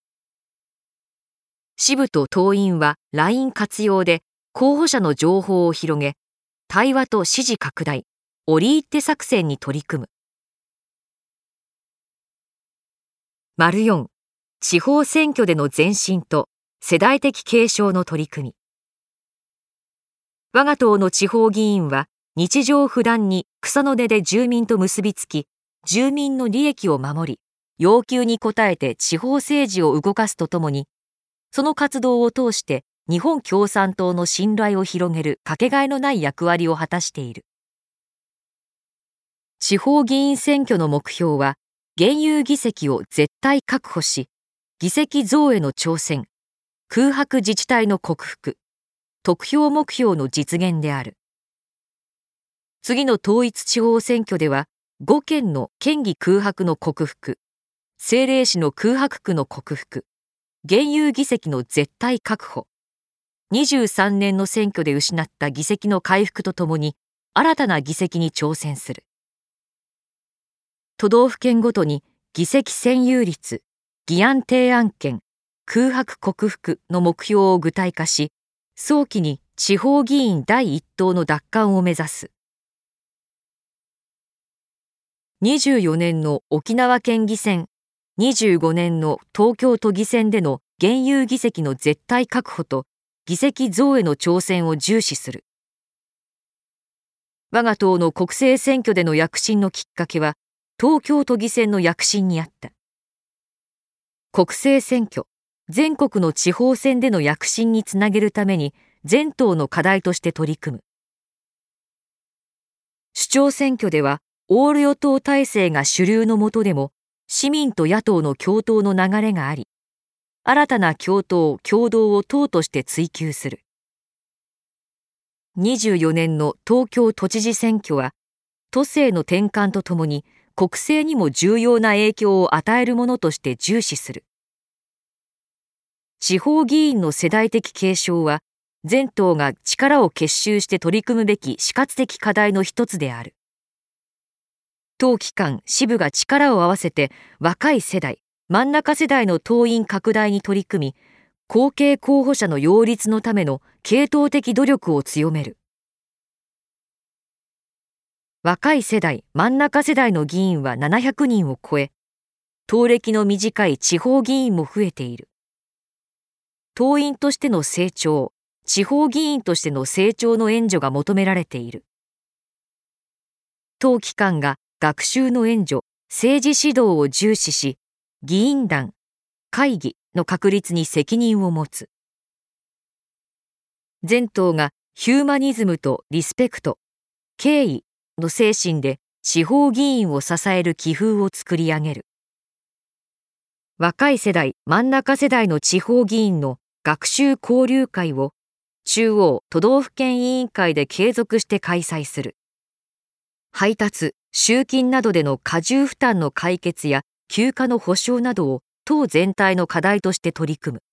支部と党員は ライン 活用で候補者の情報を広げ、対話と支持拡大、折り入って作戦に取り組む。 よん、地方選挙での前進と世代的継承の取り組み。我が党の地方議員は日常不断に草の根で住民と結びつき、住民の利益を守り、要求に応えて地方政治を動かすとともに、その活動を通して日本共産党の信頼を広げるかけがえのない役割を果たしている。地方議員選挙の目標は、現有議席を絶対確保し、議席増への挑戦、空白自治体の克服、得票目標の実現である。次の統一地方選挙では、ごけんの県議空白の克服、政令市の空白区の克服、現有議席の絶対確保、にじゅうさんねんの選挙で失った議席の回復とともに、新たな議席に挑戦する。都道府県ごとに議席占有率、議案提案権、空白克服の目標を具体化し、早期に地方議員第一党の奪還を目指す。にじゅうよねんの沖縄県議選、にじゅうごねんの東京都議選での現有議席の絶対確保と議席増への挑戦を重視する。我が党の国政選挙での躍進のきっかけは、東京都議選の躍進にあった。国政選挙、全国の地方選での躍進につなげるために、全党の課題として取り組む。首長選挙では、オール与党体制が主流の下でも、市民と野党の共闘の流れがあり、新たな共闘・共同を党として追求する。にじゅうよねんの東京都知事選挙は、都政の転換とともに、国政にも重要な影響を与えるものとして重視する。地方議員の世代的継承は、全党が力を結集して取り組むべき死活的課題の一つである。党機関・支部が力を合わせて若い世代、真ん中世代の党員拡大に取り組み、後継候補者の擁立のための系統的努力を強める。若い世代、真ん中世代の議員はななひゃくにんを超え、党歴の短い地方議員も増えている。党員としての成長、地方議員としての成長の援助が求められている。党機関が学習の援助、政治指導を重視し、議員団、会議の確立に責任を持つ。全党がヒューマニズムとリスペクト、敬意の精神で地方議員を支える気風を作り上げる。若い世代、真ん中世代の地方議員の学習交流会を中央都道府県委員会で継続して開催する。配達、集金などでの過重負担の解決や休暇の保障などを党全体の課題として取り組む。